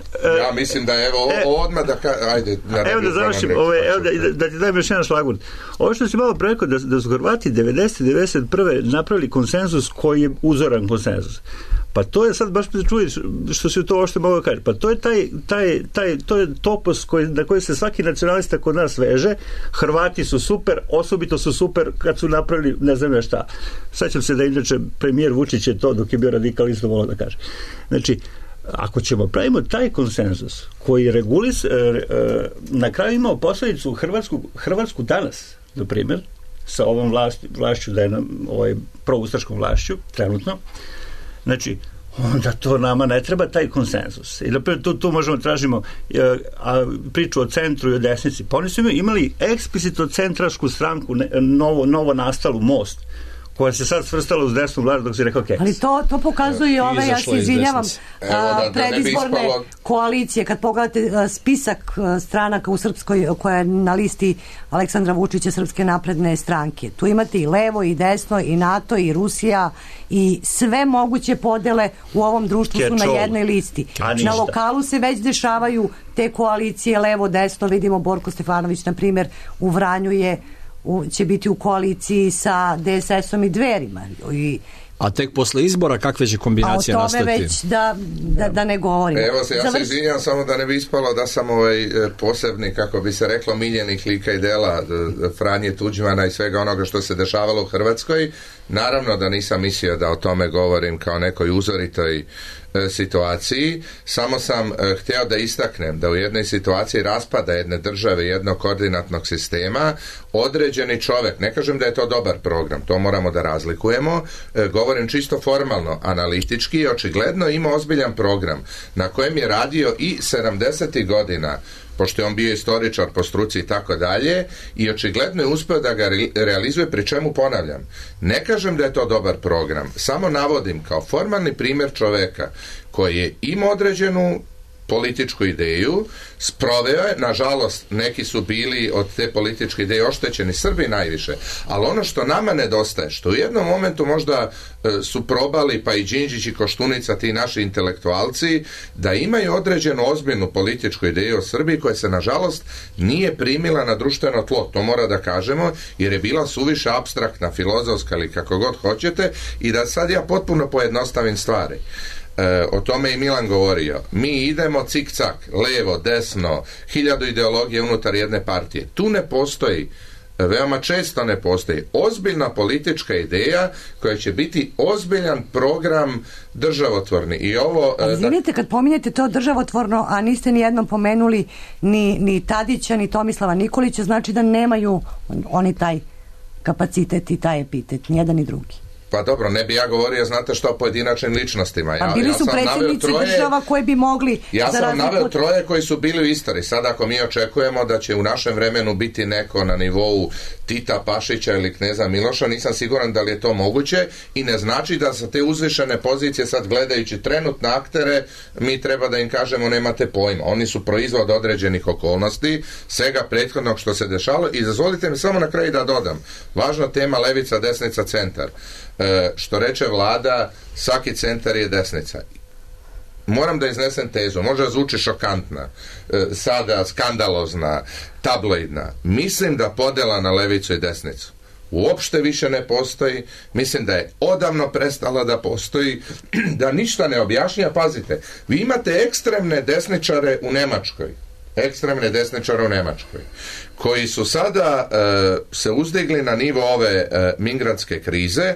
ja mislim da evo, e, odmah da ka, ajde, da evo da završim, ove, evo da, da, da ti dajem još jedan šlagvort. Ovo što si malo preko, da, da su Hrvati devedeset devedeset prve napravili konsenzus koji je uzoran konsenzus. Pa to je sad, baš me čuviš što si to ošte mogu kaži, pa to je taj, taj, taj to je topos koji, na koji se svaki nacionalista kod nas veže. Hrvati su super, osobito su super kad su napravili ne znam ja šta. Sećam se da inače premijer Vučić je to dok je bio radikalista volao da kaže. Znači, ako ćemo pravimo taj konsenzus koji regulis, e, e, na kraju imao posljedicu Hrvatsku, Hrvatsku danas, na primjer, sa ovom vlašću, vlašću da je nam, ovaj, proustaškom vlašću, trenutno, znači, onda to nama ne treba taj konsenzus. I da tu, tu možemo tražimo e, a priču o centru i o desnici. Pa oni su imali eksplicitno centrašku stranku, ne, novo, novo nastalu Most, koja se sad svrstala uz desnu vladu dok si rekao keks. Ali to, to pokazuje i ove, ja se izvinjavam, Evo da, da predizborne ispalo... koalicije. Kad pogledate a, spisak a, stranaka u Srpskoj koja je na listi Aleksandra Vučića Srpske napredne stranke. Tu imate i levo i desno i NATO i Rusija i sve moguće podele u ovom društvu su na jednoj listi. Na lokalu se već dešavaju te koalicije levo-desno. Vidimo Borko Stefanović, na primjer, u Vranju je U, će biti u koaliciji sa D S S-om i Dverima. I, a tek posle izbora kakve će kombinacije nastati? A o tome nastati? Već da, da, da ne govorimo. Evo se, ja Završ... se izvinjam samo da ne bi ispalo da sam ovaj posebni, kako bi se reklo, miljenih lika i dela Franje Tuđmana i svega onoga što se dešavalo u Hrvatskoj. Naravno da nisam mislio da o tome govorim kao nekoj uzoritoj e, situaciji, samo sam e, htio da istaknem da u jednoj situaciji raspada jedne države, jednog koordinatnog sistema, određeni čovjek, ne kažem da je to dobar program, to moramo da razlikujemo, e, govorim čisto formalno, analitički, očigledno ima ozbiljan program na kojem je radio i sedamdesetih godina, pošto je on bio istoričar po struci i tako dalje, i očigledno je uspio da ga realizuje, pri čemu ponavljam. Ne kažem da je to dobar program, samo navodim kao formalni primjer čoveka koji je imao određenu političku ideju, sproveo je, nažalost, neki su bili od te političke ideje oštećeni, Srbi najviše, ali ono što nama nedostaje, što u jednom momentu možda e, su probali, pa i Đinđić i Koštunica, ti naši intelektualci, da imaju određenu ozbiljnu političku ideju o Srbiji koja se, nažalost, nije primila na društveno tlo, to mora da kažemo, jer je bila suviše apstraktna, filozofska ili kako god hoćete, i da sad ja potpuno pojednostavim stvari. E, o tome i Milan govorio. Mi idemo cik-cak, levo, desno, hiljadu ideologije unutar jedne partije. Tu ne postoji, veoma često ne postoji ozbiljna politička ideja koja će biti ozbiljan program državotvorni. I ovo... Ali izvinite, kad pominjete to državotvorno, a niste ni jednom pomenuli ni, ni Tadića, ni Tomislava Nikolića, znači da nemaju oni taj kapacitet i taj epitet, ni jedan ni drugi. Pa dobro, ne bi ja govorio, znate što, o pojedinačnim ličnostima. Ja, a bili su ja predsjednici troje, država koje bi mogli... Ja sam razliku... naveo troje koji su bili u istoriji. Sad ako mi očekujemo da će u našem vremenu biti neko na nivou Tita, Pašića ili kneza Miloša, nisam siguran da li je to moguće, i ne znači da sa te uzvišene pozicije, sad gledajući trenutne aktere, mi treba da im kažemo nemate pojma. Oni su proizvod određenih okolnosti, svega prethodnog što se dešalo, i dozvolite mi samo na kraju da dodam. Važna tema levica, desnica, centar. E, što reče vlada, svaki centar je desnica. Moram da iznesem tezu, možda zvuči šokantna, e, sada skandalozna, tabloidna. Mislim da podela na levicu i desnicu uopšte više ne postoji. Mislim da je odavno prestala da postoji, da ništa ne objašnja. Pazite, vi imate ekstremne desničare u Nemačkoj, ekstremne desničare u Nemačkoj, koji su sada e, se uzdigli na nivo ove e, migrantske krize,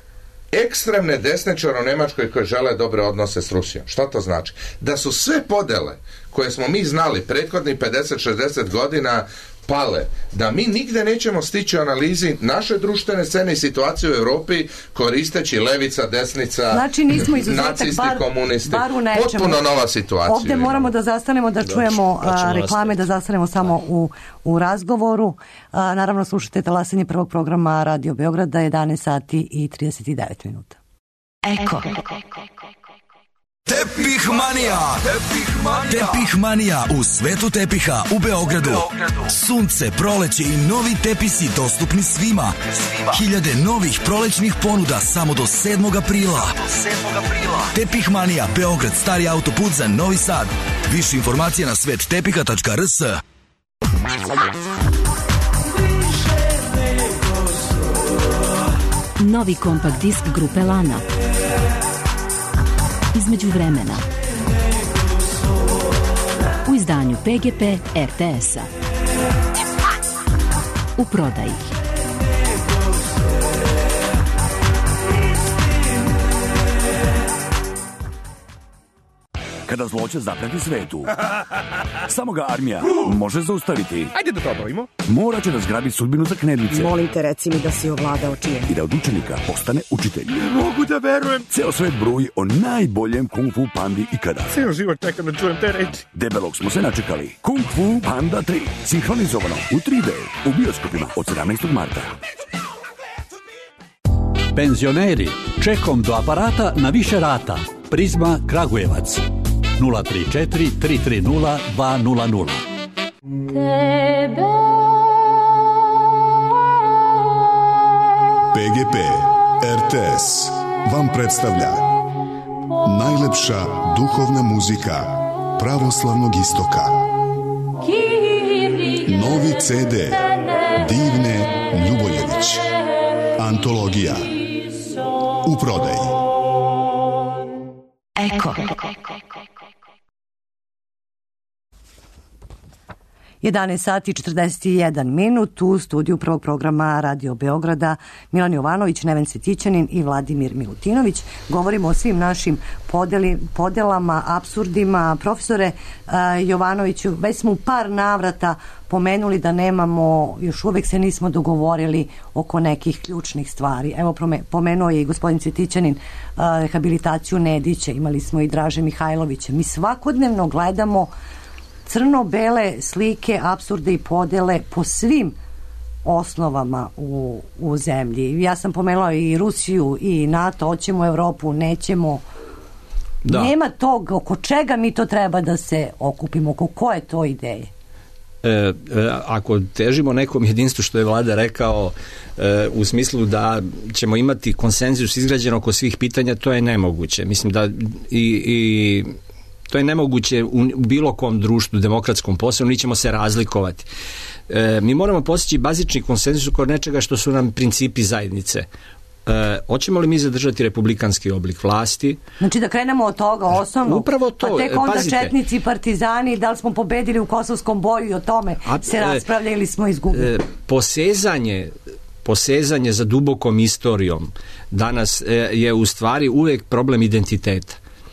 ekstremne desničare u Nemačkoj koji žele dobre odnose s Rusijom. Šta to znači? Da su sve podele koje smo mi znali prethodnih pedeset šezdeset godina pale, da mi nigde nećemo stići u analizi naše društvene scene i situacije u Europi koristeći levica, desnica, znači, nismo izuzetak, nacisti, bar, komunisti. Bar potpuno nova situacija. Ovdje moramo da zastanemo, da čujemo a, reklame, da zastanemo samo u, u razgovoru. A, naravno, slušajte talasanje prvog programa Radio Beograda, jedanaest sati i trideset devet minuta. Eko. Tepih Manija. Tepih Manija. Tepih Manija u svetu tepiha u Beogradu. Sunce, proleće i novi tepisi dostupni svima. Hiljade novih prolećnih ponuda samo do sedmog aprila. Tepih Manija, Beograd, stari autoput za Novi Sad. Više informacije na svet tepiha tačka r s. Novi kompakt disk grupe Lana. Između vremena. U izdanju P G P R T S-a. U prodaji. Kada zloće zapreti svetu, samo ga armija može zaustaviti. Ajde da to obavimo. Mora će da zgrabi sudbinu za knedlice. Molim te, reci mi da si ovladao čijem. I da od učenika postane učitelj. Ne mogu da verujem. Ceo svet bruji o najboljem kung fu pandi ikada. Ceo život čekam da čujem te reči. Debelog smo se načekali. Kung Fu Panda tri. Sinhronizovano u tri D. U bioskopima od sedamnaestog marta. Penzioneri, čekom do aparata na više rata. Prizma Kragujevac. nula tri četiri tri tri nula dva nula nula. P G P R T S vam predstavlja najlepša duhovna muzika pravoslavnog istoka. Novi C D Divne Ljuboljević. Antologija. U prodaji. Eko. jedanaest sati i četrdeset jedan minut u studiju prvog programa Radio Beograda Milan Jovanović, Neven Cvetićanin i Vladimir Milutinović. Govorimo o svim našim podeli, podelama, apsurdima. Profesore uh, Jovanoviću, već smo u par navrata pomenuli da nemamo, još uvek se nismo dogovorili oko nekih ključnih stvari. Evo, pomenuo je i gospodin Cvetićanin uh, rehabilitaciju Nedića, imali smo i Draže Mihajlovića. Mi svakodnevno gledamo crno-bele slike, apsurde i podele po svim osnovama u, u zemlji. Ja sam pomenula i Rusiju i NATO, hoćemo Evropu, nećemo. Da. Nema tog oko čega mi to treba da se okupimo, oko koje to ideje? E, e, ako težimo nekom jedinstvu, što je Vlada rekao, e, u smislu da ćemo imati konsenzus izgrađen oko svih pitanja, to je nemoguće. Mislim da i, i to je nemoguće u bilo kom društvu, demokratskom posebno, mi ćemo se razlikovati. E, mi moramo postići bazični konsenzus oko nečega što su nam principi zajednice. E, hoćemo li mi zadržati republikanski oblik vlasti? Znači da krenemo od toga osnovno, upravo to, pa tek onda pazite, četnici i partizani, da li smo pobedili u Kosovskom boju i o tome a, se raspravlja ili smo izgubili. E, posezanje posezanje za dubokom istorijom danas e, je u stvari uvek problem identiteta.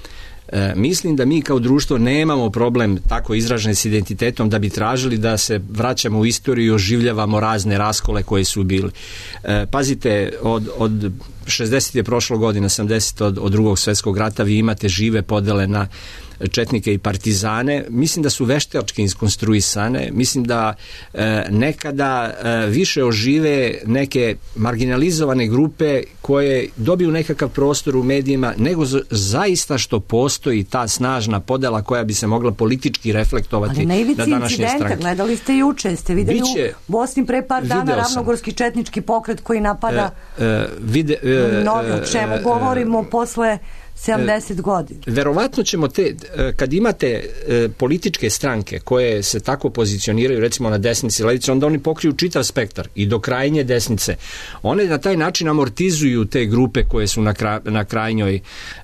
E, mislim da mi kao društvo nemamo problem tako izražen s identitetom da bi tražili da se vraćamo u istoriju i oživljavamo razne raskole koje su bili. E, pazite, od, od šezdeset je prošlo godina, sedamdeset od, od drugog svjetskog rata, vi imate žive podele na četnike i partizane. Mislim da su veštački iskonstruisane. Mislim da e, nekada e, više ožive neke marginalizovane grupe koje dobiju nekakav prostor u medijima nego z- zaista što postoji ta snažna podela koja bi se mogla politički reflektovati na današnje stranke. Gledali ste juče, ste videli Biće, u Bosni pre par dana ravnogorski četnički pokret koji napada e, e, vide, e, mnogo, o čemu e, govorimo e, posle sedamdeset godina. Verovatno ćemo te, kad imate e, političke stranke koje se tako pozicioniraju recimo na desnici i levici, onda oni pokriju čitav spektar i do krajnje desnice. One na taj način amortizuju te grupe koje su na, kra, na krajnjoj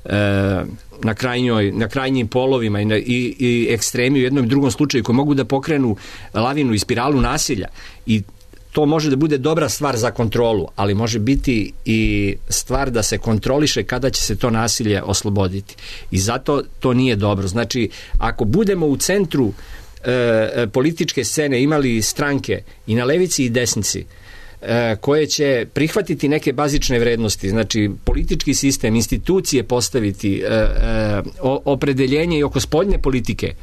e, na krajnjoj, na krajnjim polovima i, na, i, i ekstremi u jednom i drugom slučaju koji mogu da pokrenu lavinu i spiralu nasilja. I to može da bude dobra stvar za kontrolu, ali može biti i stvar da se kontroliše kada će se to nasilje osloboditi. I zato to nije dobro. Znači, ako budemo u centru e, političke scene imali stranke i na levici i desnici e, koje će prihvatiti neke bazične vrednosti, znači politički sistem, institucije postaviti, e, e, opredeljenje i oko spoljne politike,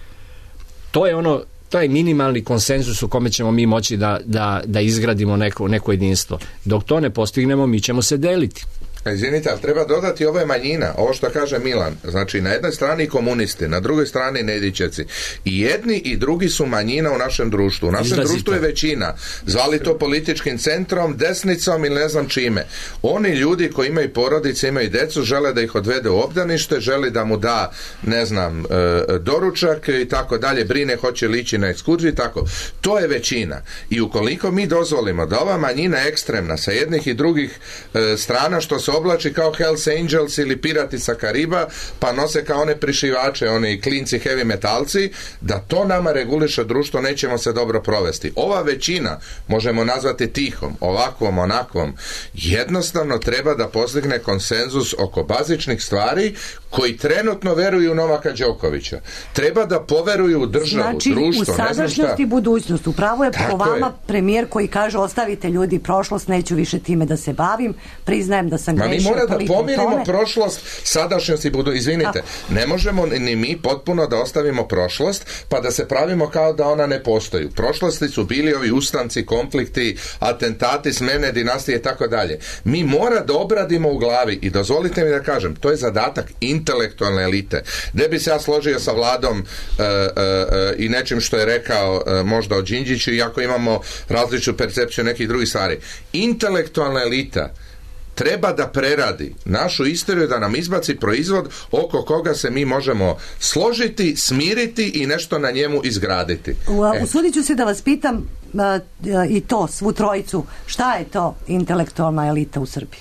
to je ono taj minimalni konsenzus u kome ćemo mi moći da, da, da izgradimo neko, neko jedinstvo. Dok to ne postignemo, mi ćemo se deliti. A izvinite, ali treba dodati ove manjina, ovo što kaže Milan, znači na jednoj strani komunisti, na drugoj strani Nedićevci. I jedni i drugi su manjina u našem društvu. U našem Izrazito. društvu je većina. Zvali to političkim centrom, desnicom ili ne znam čime. Oni ljudi koji imaju porodice, imaju decu, žele da ih odvede u obdanište, želi da mu da, ne znam, doručak i tako dalje, brine hoće li ići na ekskurziju i tako. To je većina. I ukoliko mi dozvolimo da ova manjina ekstremna sa jednih i drugih e, strana što se oblači kao Hells Angels ili pirati sa Kariba, pa nose kao one prišivače, oni klinci heavy metalci, da to nama reguliše društvo, nećemo se dobro provesti. Ova većina, možemo nazvati tihom, ovakvom, onakvom, jednostavno treba da postigne konsenzus oko bazičnih stvari koji trenutno veruju u Novaka Đokovića. Treba da poveruju u državu, znači, društvo, u sadašnjost i budućnost. Upravo je po vama je. premijer koji kaže ostavite ljudi prošlost, neću više time da se bavim, priznajem da sam Ma grešio. mi mora da pomirimo tome. prošlost, sadašnjost i budu. Izvinite, Tako. ne možemo ni mi potpuno da ostavimo prošlost pa da se pravimo kao da ona ne postoji. U prošlosti su bili ovi ustanci, konflikti, atentati, smene dinastije i tako dalje. Mi mora da obradimo u glavi i dozvolite mi da kažem, to je zadatak intelektualne elite. Ne bi se ja složio sa Vladom uh, uh, uh, i nečim što je rekao uh, možda o Đinđiću, iako imamo različitu percepciju nekih drugih stvari. Intelektualna elita treba da preradi našu istoriju, da nam izbaci proizvod oko koga se mi možemo složiti, smiriti i nešto na njemu izgraditi. E. Usudit ću se da vas pitam uh, i to, svu trojicu, šta je to intelektualna elita u Srbiji?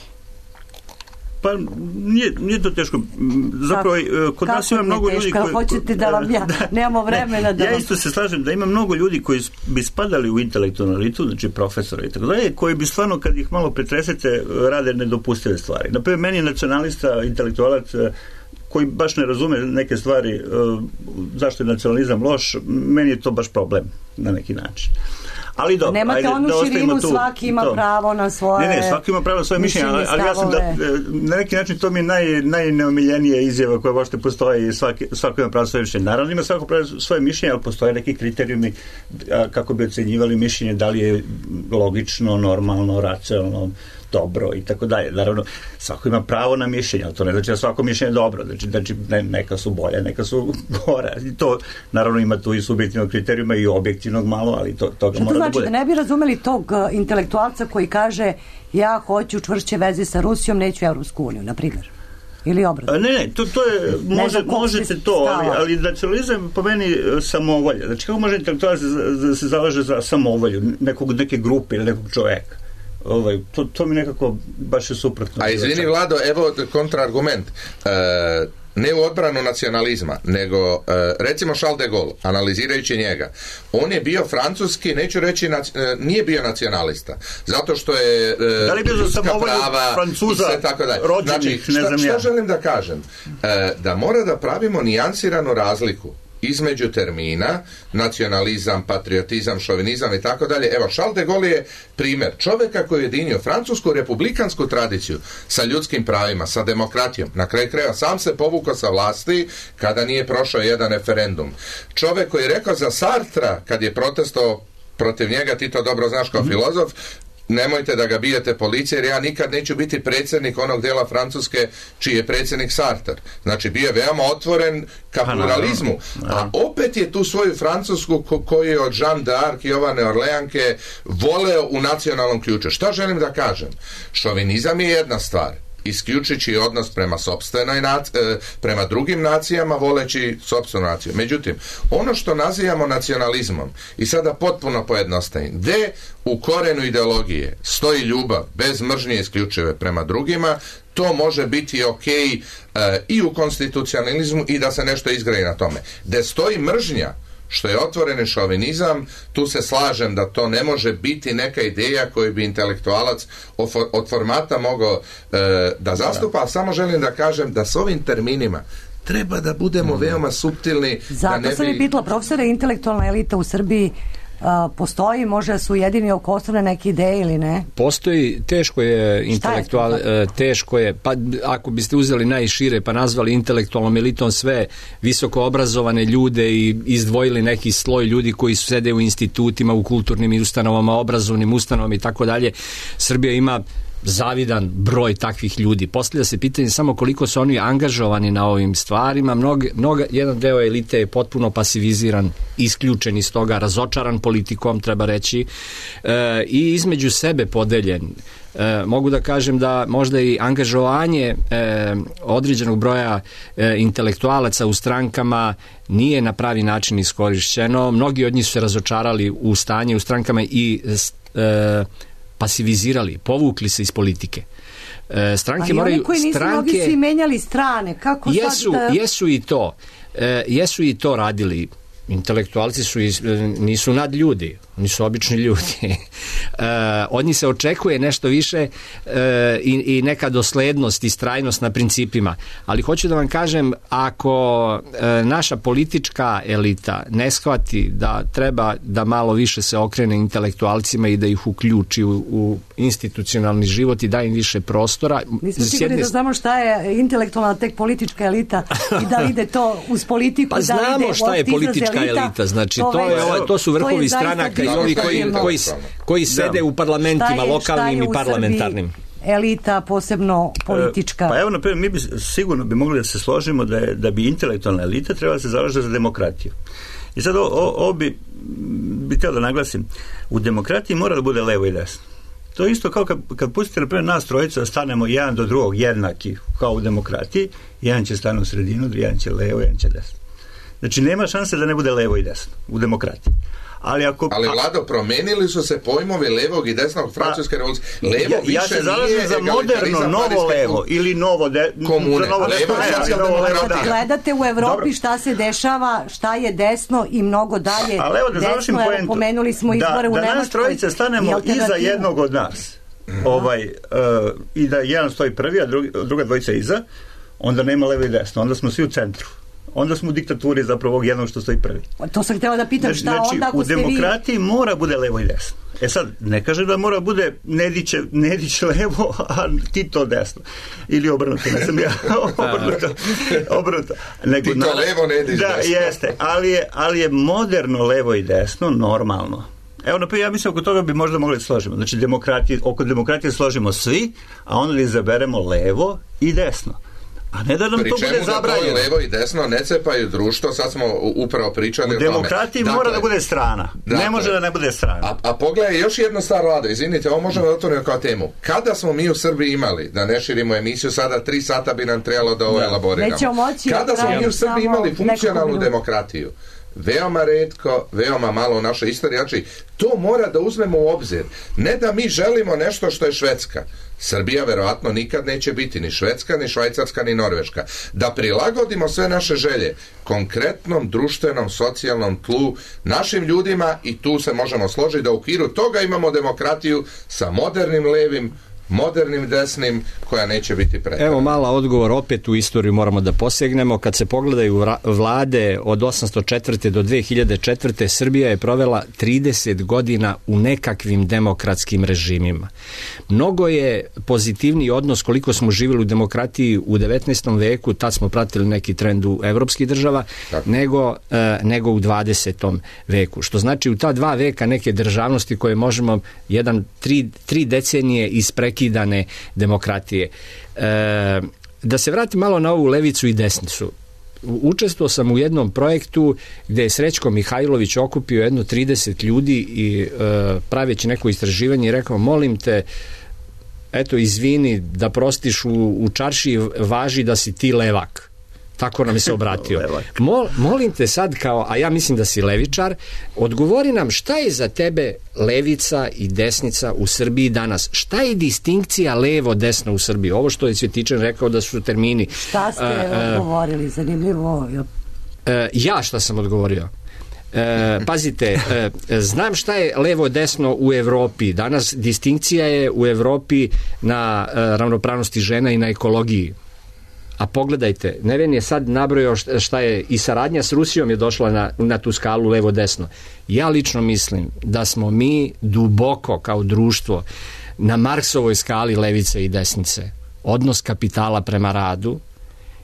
Pa nije, nije to teško. Zapravo, kako, kod nas ima mnogo ljudi koji... Hoćete da vam ja, da, nemamo vremena da... Ja vam... isto se slažem da ima mnogo ljudi koji bi spadali u intelektualnu elitu, znači profesora i tako dalje, koji bi stvarno kad ih malo pretresete rade nedopustive stvari. Naprimjer, meni je nacionalista, intelektualac koji baš ne razume neke stvari, zašto je nacionalizam loš, meni je to baš problem na neki način. Ali dobro, nemate ajde, onu da širinu, tu, svaki ima to. pravo na svoje... Ne, ne, svaki ima pravo na svoje mišljenje, ali, ali ja sam da, na neki način to mi je naj, najneomiljenija izjava koja možete postoji i svaki, svako ima pravo na svoje mišljenje. Naravno ima svako pravo na svoje mišljenje, ali postoje neki kriterijumi a, kako bi ocenjivali mišljenje, da li je logično, normalno, racionalno, dobro i tako dalje. Naravno, svako ima pravo na mišljenje, ali to ne znači da svako mišljenje je dobro. Znači, znači ne, neka su bolje, neka su gore. I to, naravno, ima tu i subjektivnog kriterijuma i objektivnog malo, ali to, toga što mora to da znači bude. Da ne bi razumeli tog uh, intelektualca koji kaže ja hoću čvršće veze sa Rusijom, neću Evropsku uniju, na primjer? Ili obratno? Ne, ne, to, to je, može, možete to, ali, ali nacionalizam po meni samovolja. Znači, kako može intelektualac da se zalaže za samovolju nekog, neke grupe ili nekog čoveka? Ovaj, to, to mi nekako baš je suprotno. A izvini Vlado, evo kontraargument. E, ne u odbranu nacionalizma, nego e, recimo Charles de Gaulle, analizirajući njega, on je bio francuski, neću reći, nac, e, nije bio nacionalista, zato što je e, da li bio za prava Francuza, i sve tako dalje. rođenih, znači, ne znam šta, ja. šta želim da kažem? E, da mora da pravimo nijansiranu razliku između termina, nacionalizam, patriotizam, šovinizam i tako dalje. Evo, Charles de Gaulle je primjer čovjeka koji je jedinio francusku republikansku tradiciju sa ljudskim pravima, sa demokratijom. Na kraju krajeva sam se povukao sa vlasti kada nije prošao jedan referendum. Čovjek koji je rekao za Sartra, kad je protestovao protiv njega, ti to dobro znaš kao mm-hmm. filozof, nemojte da ga bijete policije jer ja nikad neću biti predsjednik onog dela Francuske čiji je predsjednik Sartre. Znači bio je veoma otvoren ka pluralizmu. A opet je tu svoju Francusku ko, koju je od Jeanne d'Arc i Jovane Orleanke voleo u nacionalnom ključu. Šta želim da kažem? Šovinizam je jedna stvar, isključujući odnos prema sopstvenoj nac, prema drugim nacijama voleći sopstvenu naciju. Međutim, ono što nazivamo nacionalizmom i sada potpuno pojednostavim, gde u korenu ideologije stoji ljubav bez mržnje isključive prema drugima, to može biti ok uh, i u konstitucionalizmu i da se nešto izgradi na tome. Gde stoji mržnja, što je otvoreni šovinizam, tu se slažem da to ne može biti neka ideja koju bi intelektualac od formata mogao e, da zastupa, a samo želim da kažem da s ovim terminima treba da budemo mm. veoma suptilni. Zato da ne sam bi... i pitala profesora, intelektualna elita u Srbiji a, postoji, možda su jedini oko osnovne neke ideje ili ne? Postoji, teško je intelektual, je teško je, pa ako biste uzeli najšire pa nazvali intelektualnom elitom sve visoko obrazovane ljude i izdvojili neki sloj ljudi koji su sede u institutima, u kulturnim ustanovama, obrazovnim ustanovama i tako dalje. Srbija ima zavidan broj takvih ljudi. Postavlja se pitanje samo koliko su oni angažovani na ovim stvarima. Mnog, mnoga, jedan deo elite je potpuno pasiviziran, isključen iz toga, razočaran politikom, treba reći, e, i između sebe podeljen. E, mogu da kažem da možda i angažovanje e, određenog broja e, intelektualaca u strankama nije na pravi način iskorišćeno. Mnogi od njih su se razočarali u stanje u strankama i e, pasivizirali, povukli se iz politike. E, stranke ali moraju... oni koji nisu stranke, mnogi svi menjali strane, kako jesu, sad... Da... Jesu i to. E, jesu i to radili. Intelektualci su iz, nisu nad ljudi, oni su obični ljudi. E, od njih se očekuje nešto više e, i, i neka doslednost i strajnost na principima. Ali hoću da vam kažem, ako e, naša politička elita ne shvati da treba da malo više se okrene intelektualcima i da ih uključi u, u institucionalni život i da im više prostora. Nismo sigurni da znamo šta je intelektualna, tek politička elita i da ide to uz politiku. Pa znamo da ide šta je politička elita, elita. Znači to, to, je, ovo, to su vrhovi stranaka i ovi koji, koji, koji sede u parlamentima, je, lokalnim i parlamentarnim. Elita, posebno politička. Pa evo, na primjer, mi bi sigurno bi mogli da se složimo da, je, da bi intelektualna elita trebala da se zalaže za demokratiju. I sad ovo bi, bi htio da naglasim, u demokratiji mora da bude levo i desno. To je isto kao kad, kad pustite na primjer nas trojicu da stanemo jedan do drugog jednaki kao u demokratiji, jedan će stane u sredinu, jedan će levo, jedan će desno. Znači nema šanse da ne bude levo i desno u demokratiji. Ali, ako, ali Vlado, promenili su se pojmovi levog i desnog francuske revolucije. Levo ja, više ja se zalažem za moderno novo levo ili novo de, komune. Novo levo levo gledate u Evropi Dobro. Šta se dešava, šta je desno i mnogo dalje. Ali evo da završim poentu. Pomenuli smo izbore da, u da Nemačkoj. Da nas trojice stanemo iza jednog od nas. Mm-hmm. Ovaj, uh, i da jedan stoji prvi, a drugi, druga dvojica iza, onda nema levo i desno. Onda smo svi u centru. Onda smo u diktaturi zapravo ovog jednog što stoji prvi. To sam htjela da pitam šta znači, onda ako u ste demokratiji vi... mora bude levo i desno. E sad, ne kaže da mora bude Nedić, Nedić levo, a Tito desno. Ili obrnuto, ne sam ja obrnuto. obrnuto. Nego, Tito na... levo, Nedić da, desno. Jeste, ali je, ali je moderno levo i desno normalno. Evo, naprijed, ja mislim oko toga bi možda mogli složimo. Znači, demokratije, oko demokratije složimo svi, a onda izaberemo levo i desno. A ne da nam Pri to bude zabranjeno. Da levo i desno ne cepaju društvo, sad smo upravo pričali u o tome. U demokratiji dakle, mora da bude strana. Dakle, ne može da ne bude strana. A, a pogledaj još jednu stvar, Vlado, izvinite, ovo možemo da otvorimo kao temu. Kada smo mi u Srbiji imali, da ne širimo emisiju, sada tri sata bi nam trebalo da ovo elaboriramo. Moći, Kada smo mi u Srbiji imali funkcionalnu demokratiju? Veoma retko, veoma malo u našoj istoriji. Znači, to mora da uzmemo u obzir. Ne da mi želimo nešto što je Švedska. Srbija verovatno nikad neće biti ni Švedska, ni Švajcarska, ni Norveška. Da prilagodimo sve naše želje konkretnom, društvenom, socijalnom tlu, našim ljudima i tu se možemo složiti da u okviru toga imamo demokratiju sa modernim levim, modernim desnim, koja neće biti pretrana. Evo mala odgovor, opet u istoriju moramo da posegnemo. Kad se pogledaju vlade od osamsto četvrte do dve hiljade četvrte Srbija je provela trideset godina u nekakvim demokratskim režimima. Mnogo je pozitivniji odnos koliko smo živjeli u demokratiji u devetnaestom veku, tad smo pratili neki trend u evropskih država, nego, e, nego u dvadesetom veku. Što znači u ta dva veka neke državnosti koje možemo jedan, tri, tri decenije ispreki kidane demokratije. E, da se vratim malo na ovu levicu i desnicu. Učestvovao sam u jednom projektu gde je Srećko Mihajlović okupio jedno trideset ljudi i e, praveći neko istraživanje i rekao, molim te, eto, izvini da prostiš u, u čaršiji važi da si ti levak. Tako nam se obratio. Mol, molim te sad kao, a ja mislim da si levičar, odgovori nam šta je za tebe levica i desnica u Srbiji danas. Šta je distinkcija levo-desno u Srbiji? Ovo što je Cvjetičan rekao da su termini. Šta ste uh, odgovorili? Zanimljivo. Uh, ja šta sam odgovorio? E, pazite, e, znam šta je levo-desno u Evropi. Danas distinkcija je u Evropi na e, ravnopravnosti žena i na ekologiji. A pogledajte, Neven je sad nabrojao šta je i saradnja s Rusijom je došla na, na tu skalu levo-desno. Ja lično mislim da smo mi duboko kao društvo na Marksovoj skali levice i desnice. Odnos kapitala prema radu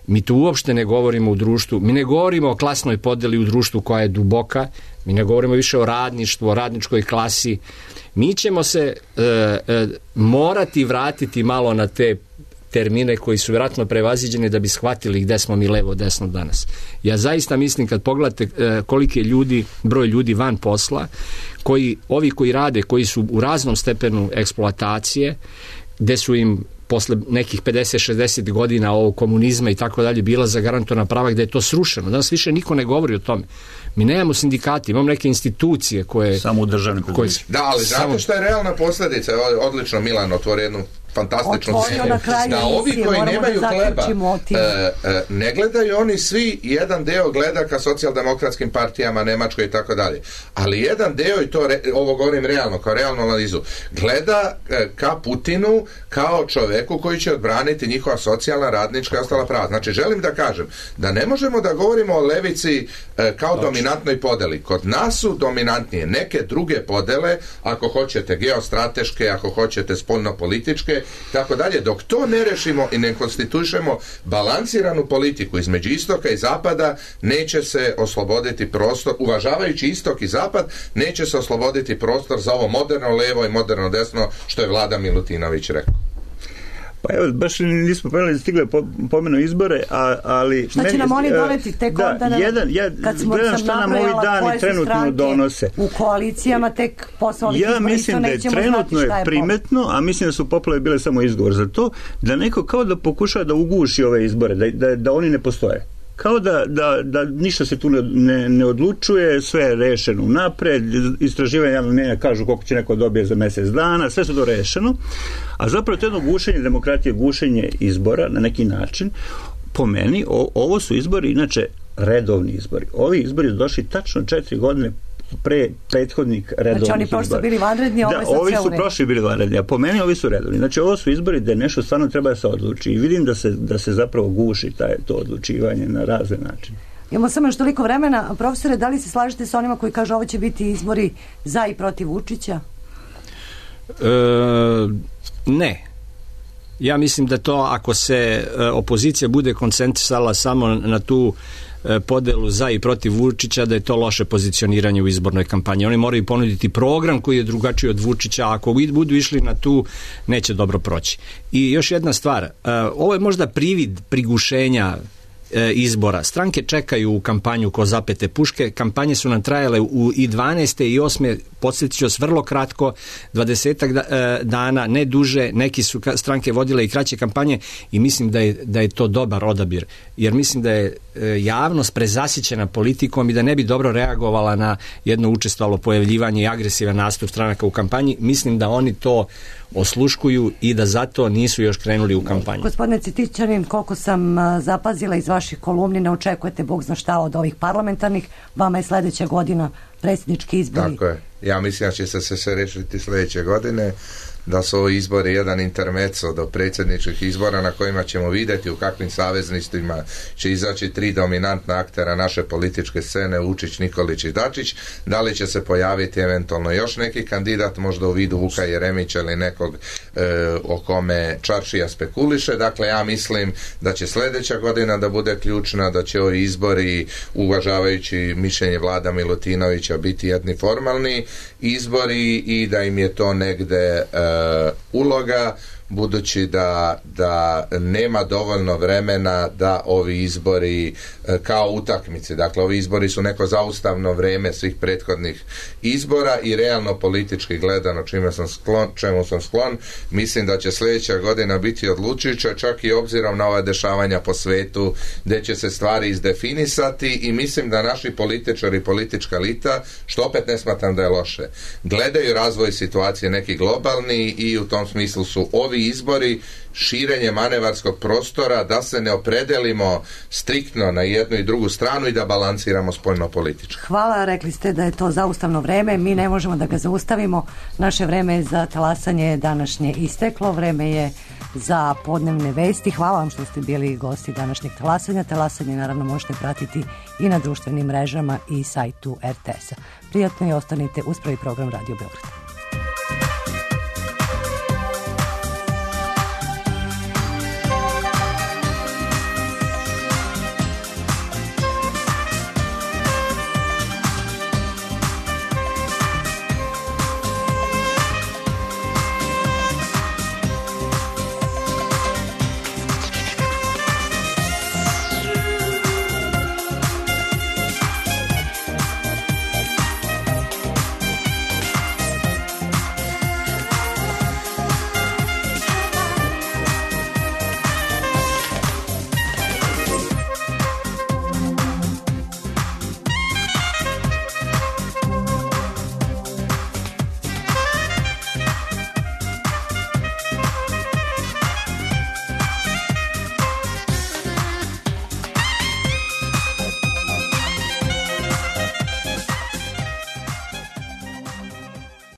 Mi tu uopšte ne govorimo u društvu, mi ne govorimo o klasnoj podeli u društvu koja je duboka, mi ne govorimo više o radništvu, o radničkoj klasi. Mi ćemo se e, e, morati vratiti malo na te termine koji su vjerojatno prevaziđeni da bi shvatili gde smo mi levo desno danas. Ja zaista mislim kad pogledate e, koliki je ljudi, broj ljudi van posla, koji, ovi koji rade, koji su u raznom stepenu eksploatacije, gde su im posle nekih pedeset šezdeset godina ovog komunizma i tako dalje bila zagarantovana prava, gde je to srušeno. Danas više niko ne govori o tome. Mi nemamo sindikati, imamo neke institucije koje... Samo u državne koje... Da, ali znate samo... šta je realna posljedica? Odlično Milan otvori jednu fantastičnu scenu. Da ovi koji nemaju da hleba e, e, ne gledaju oni svi, jedan deo gleda ka socijaldemokratskim partijama, Nemačkoj i tako dalje. Ali jedan deo, i to re, ovo govorim realno, kao realnu analizu, gleda e, ka Putinu kao čoveku koji će odbraniti njihova socijalna, radnička i ostala prava. Znači, želim da kažem da ne možemo da govorimo o levici e, kao Doći. dominantnoj podeli. Kod nas su dominantnije neke druge podele, ako hoćete geostrateške, ako hoćete spoljno-političke, tako dalje, dok to ne rešimo i ne konstituišemo balansiranu politiku između istoka i zapada, neće se osloboditi prostor, uvažavajući istok i zapad, neće se osloboditi prostor za ovo moderno levo i moderno desno, što je Vlada Milutinović rekao. Pa evo, baš nismo pomenuli, stigle po, pomenu izbore, a, ali... Šta će nam oni doneti tek da, onda, jedan, ja kad smo gledam šta nam ovi dani trenutno donose. U koalicijama tek posle ovih ja izbora mislim da je trenutno je, je primetno, a mislim da su poplave bile samo izgovor za to, da neko kao da pokušava da uguši ove izbore, da, da, da oni ne postoje. Kao da, da, da ništa se tu ne, ne, ne odlučuje, sve je rešeno napred, istraživanja javnog mnjenja kažu koliko će neko dobije za mjesec dana, sve su to rešeno, a zapravo to jedno gušenje demokratije, gušenje izbora na neki način, po meni, o, ovo su izbori, inače redovni izbori. Ovi izbori su došli tačno četiri godine pre prethodnik redovnih izbora. Znači oni prošli bili vanredni, da, ovi su prošli bili vanredni, a po meni ovi su redovni. Znači ovo su izbori gde nešto stvarno treba da se odluči i vidim da se, da se zapravo guši taj, to odlučivanje na razne načine. Imamo samo još toliko vremena. Profesore, da li se slažete sa onima koji kažu ovo će biti izbori za i protiv Vučića? E, ne. Ja mislim da to ako se opozicija bude koncentrisala samo na tu podelu za i protiv Vučića, da je to loše pozicioniranje u izbornoj kampanji. Oni moraju ponuditi program koji je drugačiji od Vučića, a ako budu išli na tu, neće dobro proći. I još jedna stvar, ovo je možda privid prigušenja izbora. Stranke čekaju u kampanju ko zapete puške. Kampanje su nam trajale u i dvanaeste i osme podsjetit ću vas vrlo kratko, dvadesetak dana, ne duže, neki su stranke vodile i kraće kampanje i mislim da je, da je to dobar odabir. Jer mislim da je javnost prezasićena politikom i da ne bi dobro reagovala na jedno učestvalo pojavljivanje i agresivan nastup stranaka u kampanji. Mislim da oni to osluškuju i da zato nisu još krenuli u kampanju. Gospodine Cvetićanin, koliko sam zapazila iz vaših kolumni, ne očekujete Bog zna šta od ovih parlamentarnih, vama je sledeća godina predsjednički izbori. Tako je. Ja mislim da će se sve rešiti sledeće godine, da su ovo izbori jedan intermeco do predsjedničkih izbora na kojima ćemo vidjeti u kakvim saveznistima će izaći tri dominantna aktera naše političke scene, Vučić, Nikolić i Dačić. Da li će se pojaviti eventualno još neki kandidat, možda u vidu Vuka Jeremića ili nekog e, o kome Čaršija spekuliše. Dakle, ja mislim da će sljedeća godina da bude ključna, da će ovi izbori, uvažavajući mišljenje Vlada Milutinovića, biti jedni formalni izbori i da im je to negde e, uloga, budući da, da nema dovoljno vremena da ovi izbori kao utakmice, dakle ovi izbori su neko zaustavno vreme svih prethodnih izbora i realno politički gledano, čime sam sklon, čemu sam sklon, mislim da će sljedeća godina biti odlučujuća, čak i obzirom na ova dešavanja po svetu gdje će se stvari izdefinisati i mislim da naši političari i politička elita, što opet ne smatram da je loše, gledaju razvoj situacije neki globalni i u tom smislu su ovi izbori širenje manevarskog prostora da se ne opredelimo striktno na jednu i drugu stranu i da balansiramo spoljno politički. Hvala, rekli ste da je to zaustavno vreme, mi ne možemo da ga zaustavimo, naše vreme za talasanje današnje isteklo, vreme je za podnevne vesti. Hvala vam što ste bili gosti današnjeg talasanja. Talasanje naravno možete pratiti i na društvenim mrežama i sajtu er te es a. Prijatno i ostanite uz prvi program Radio Beograd.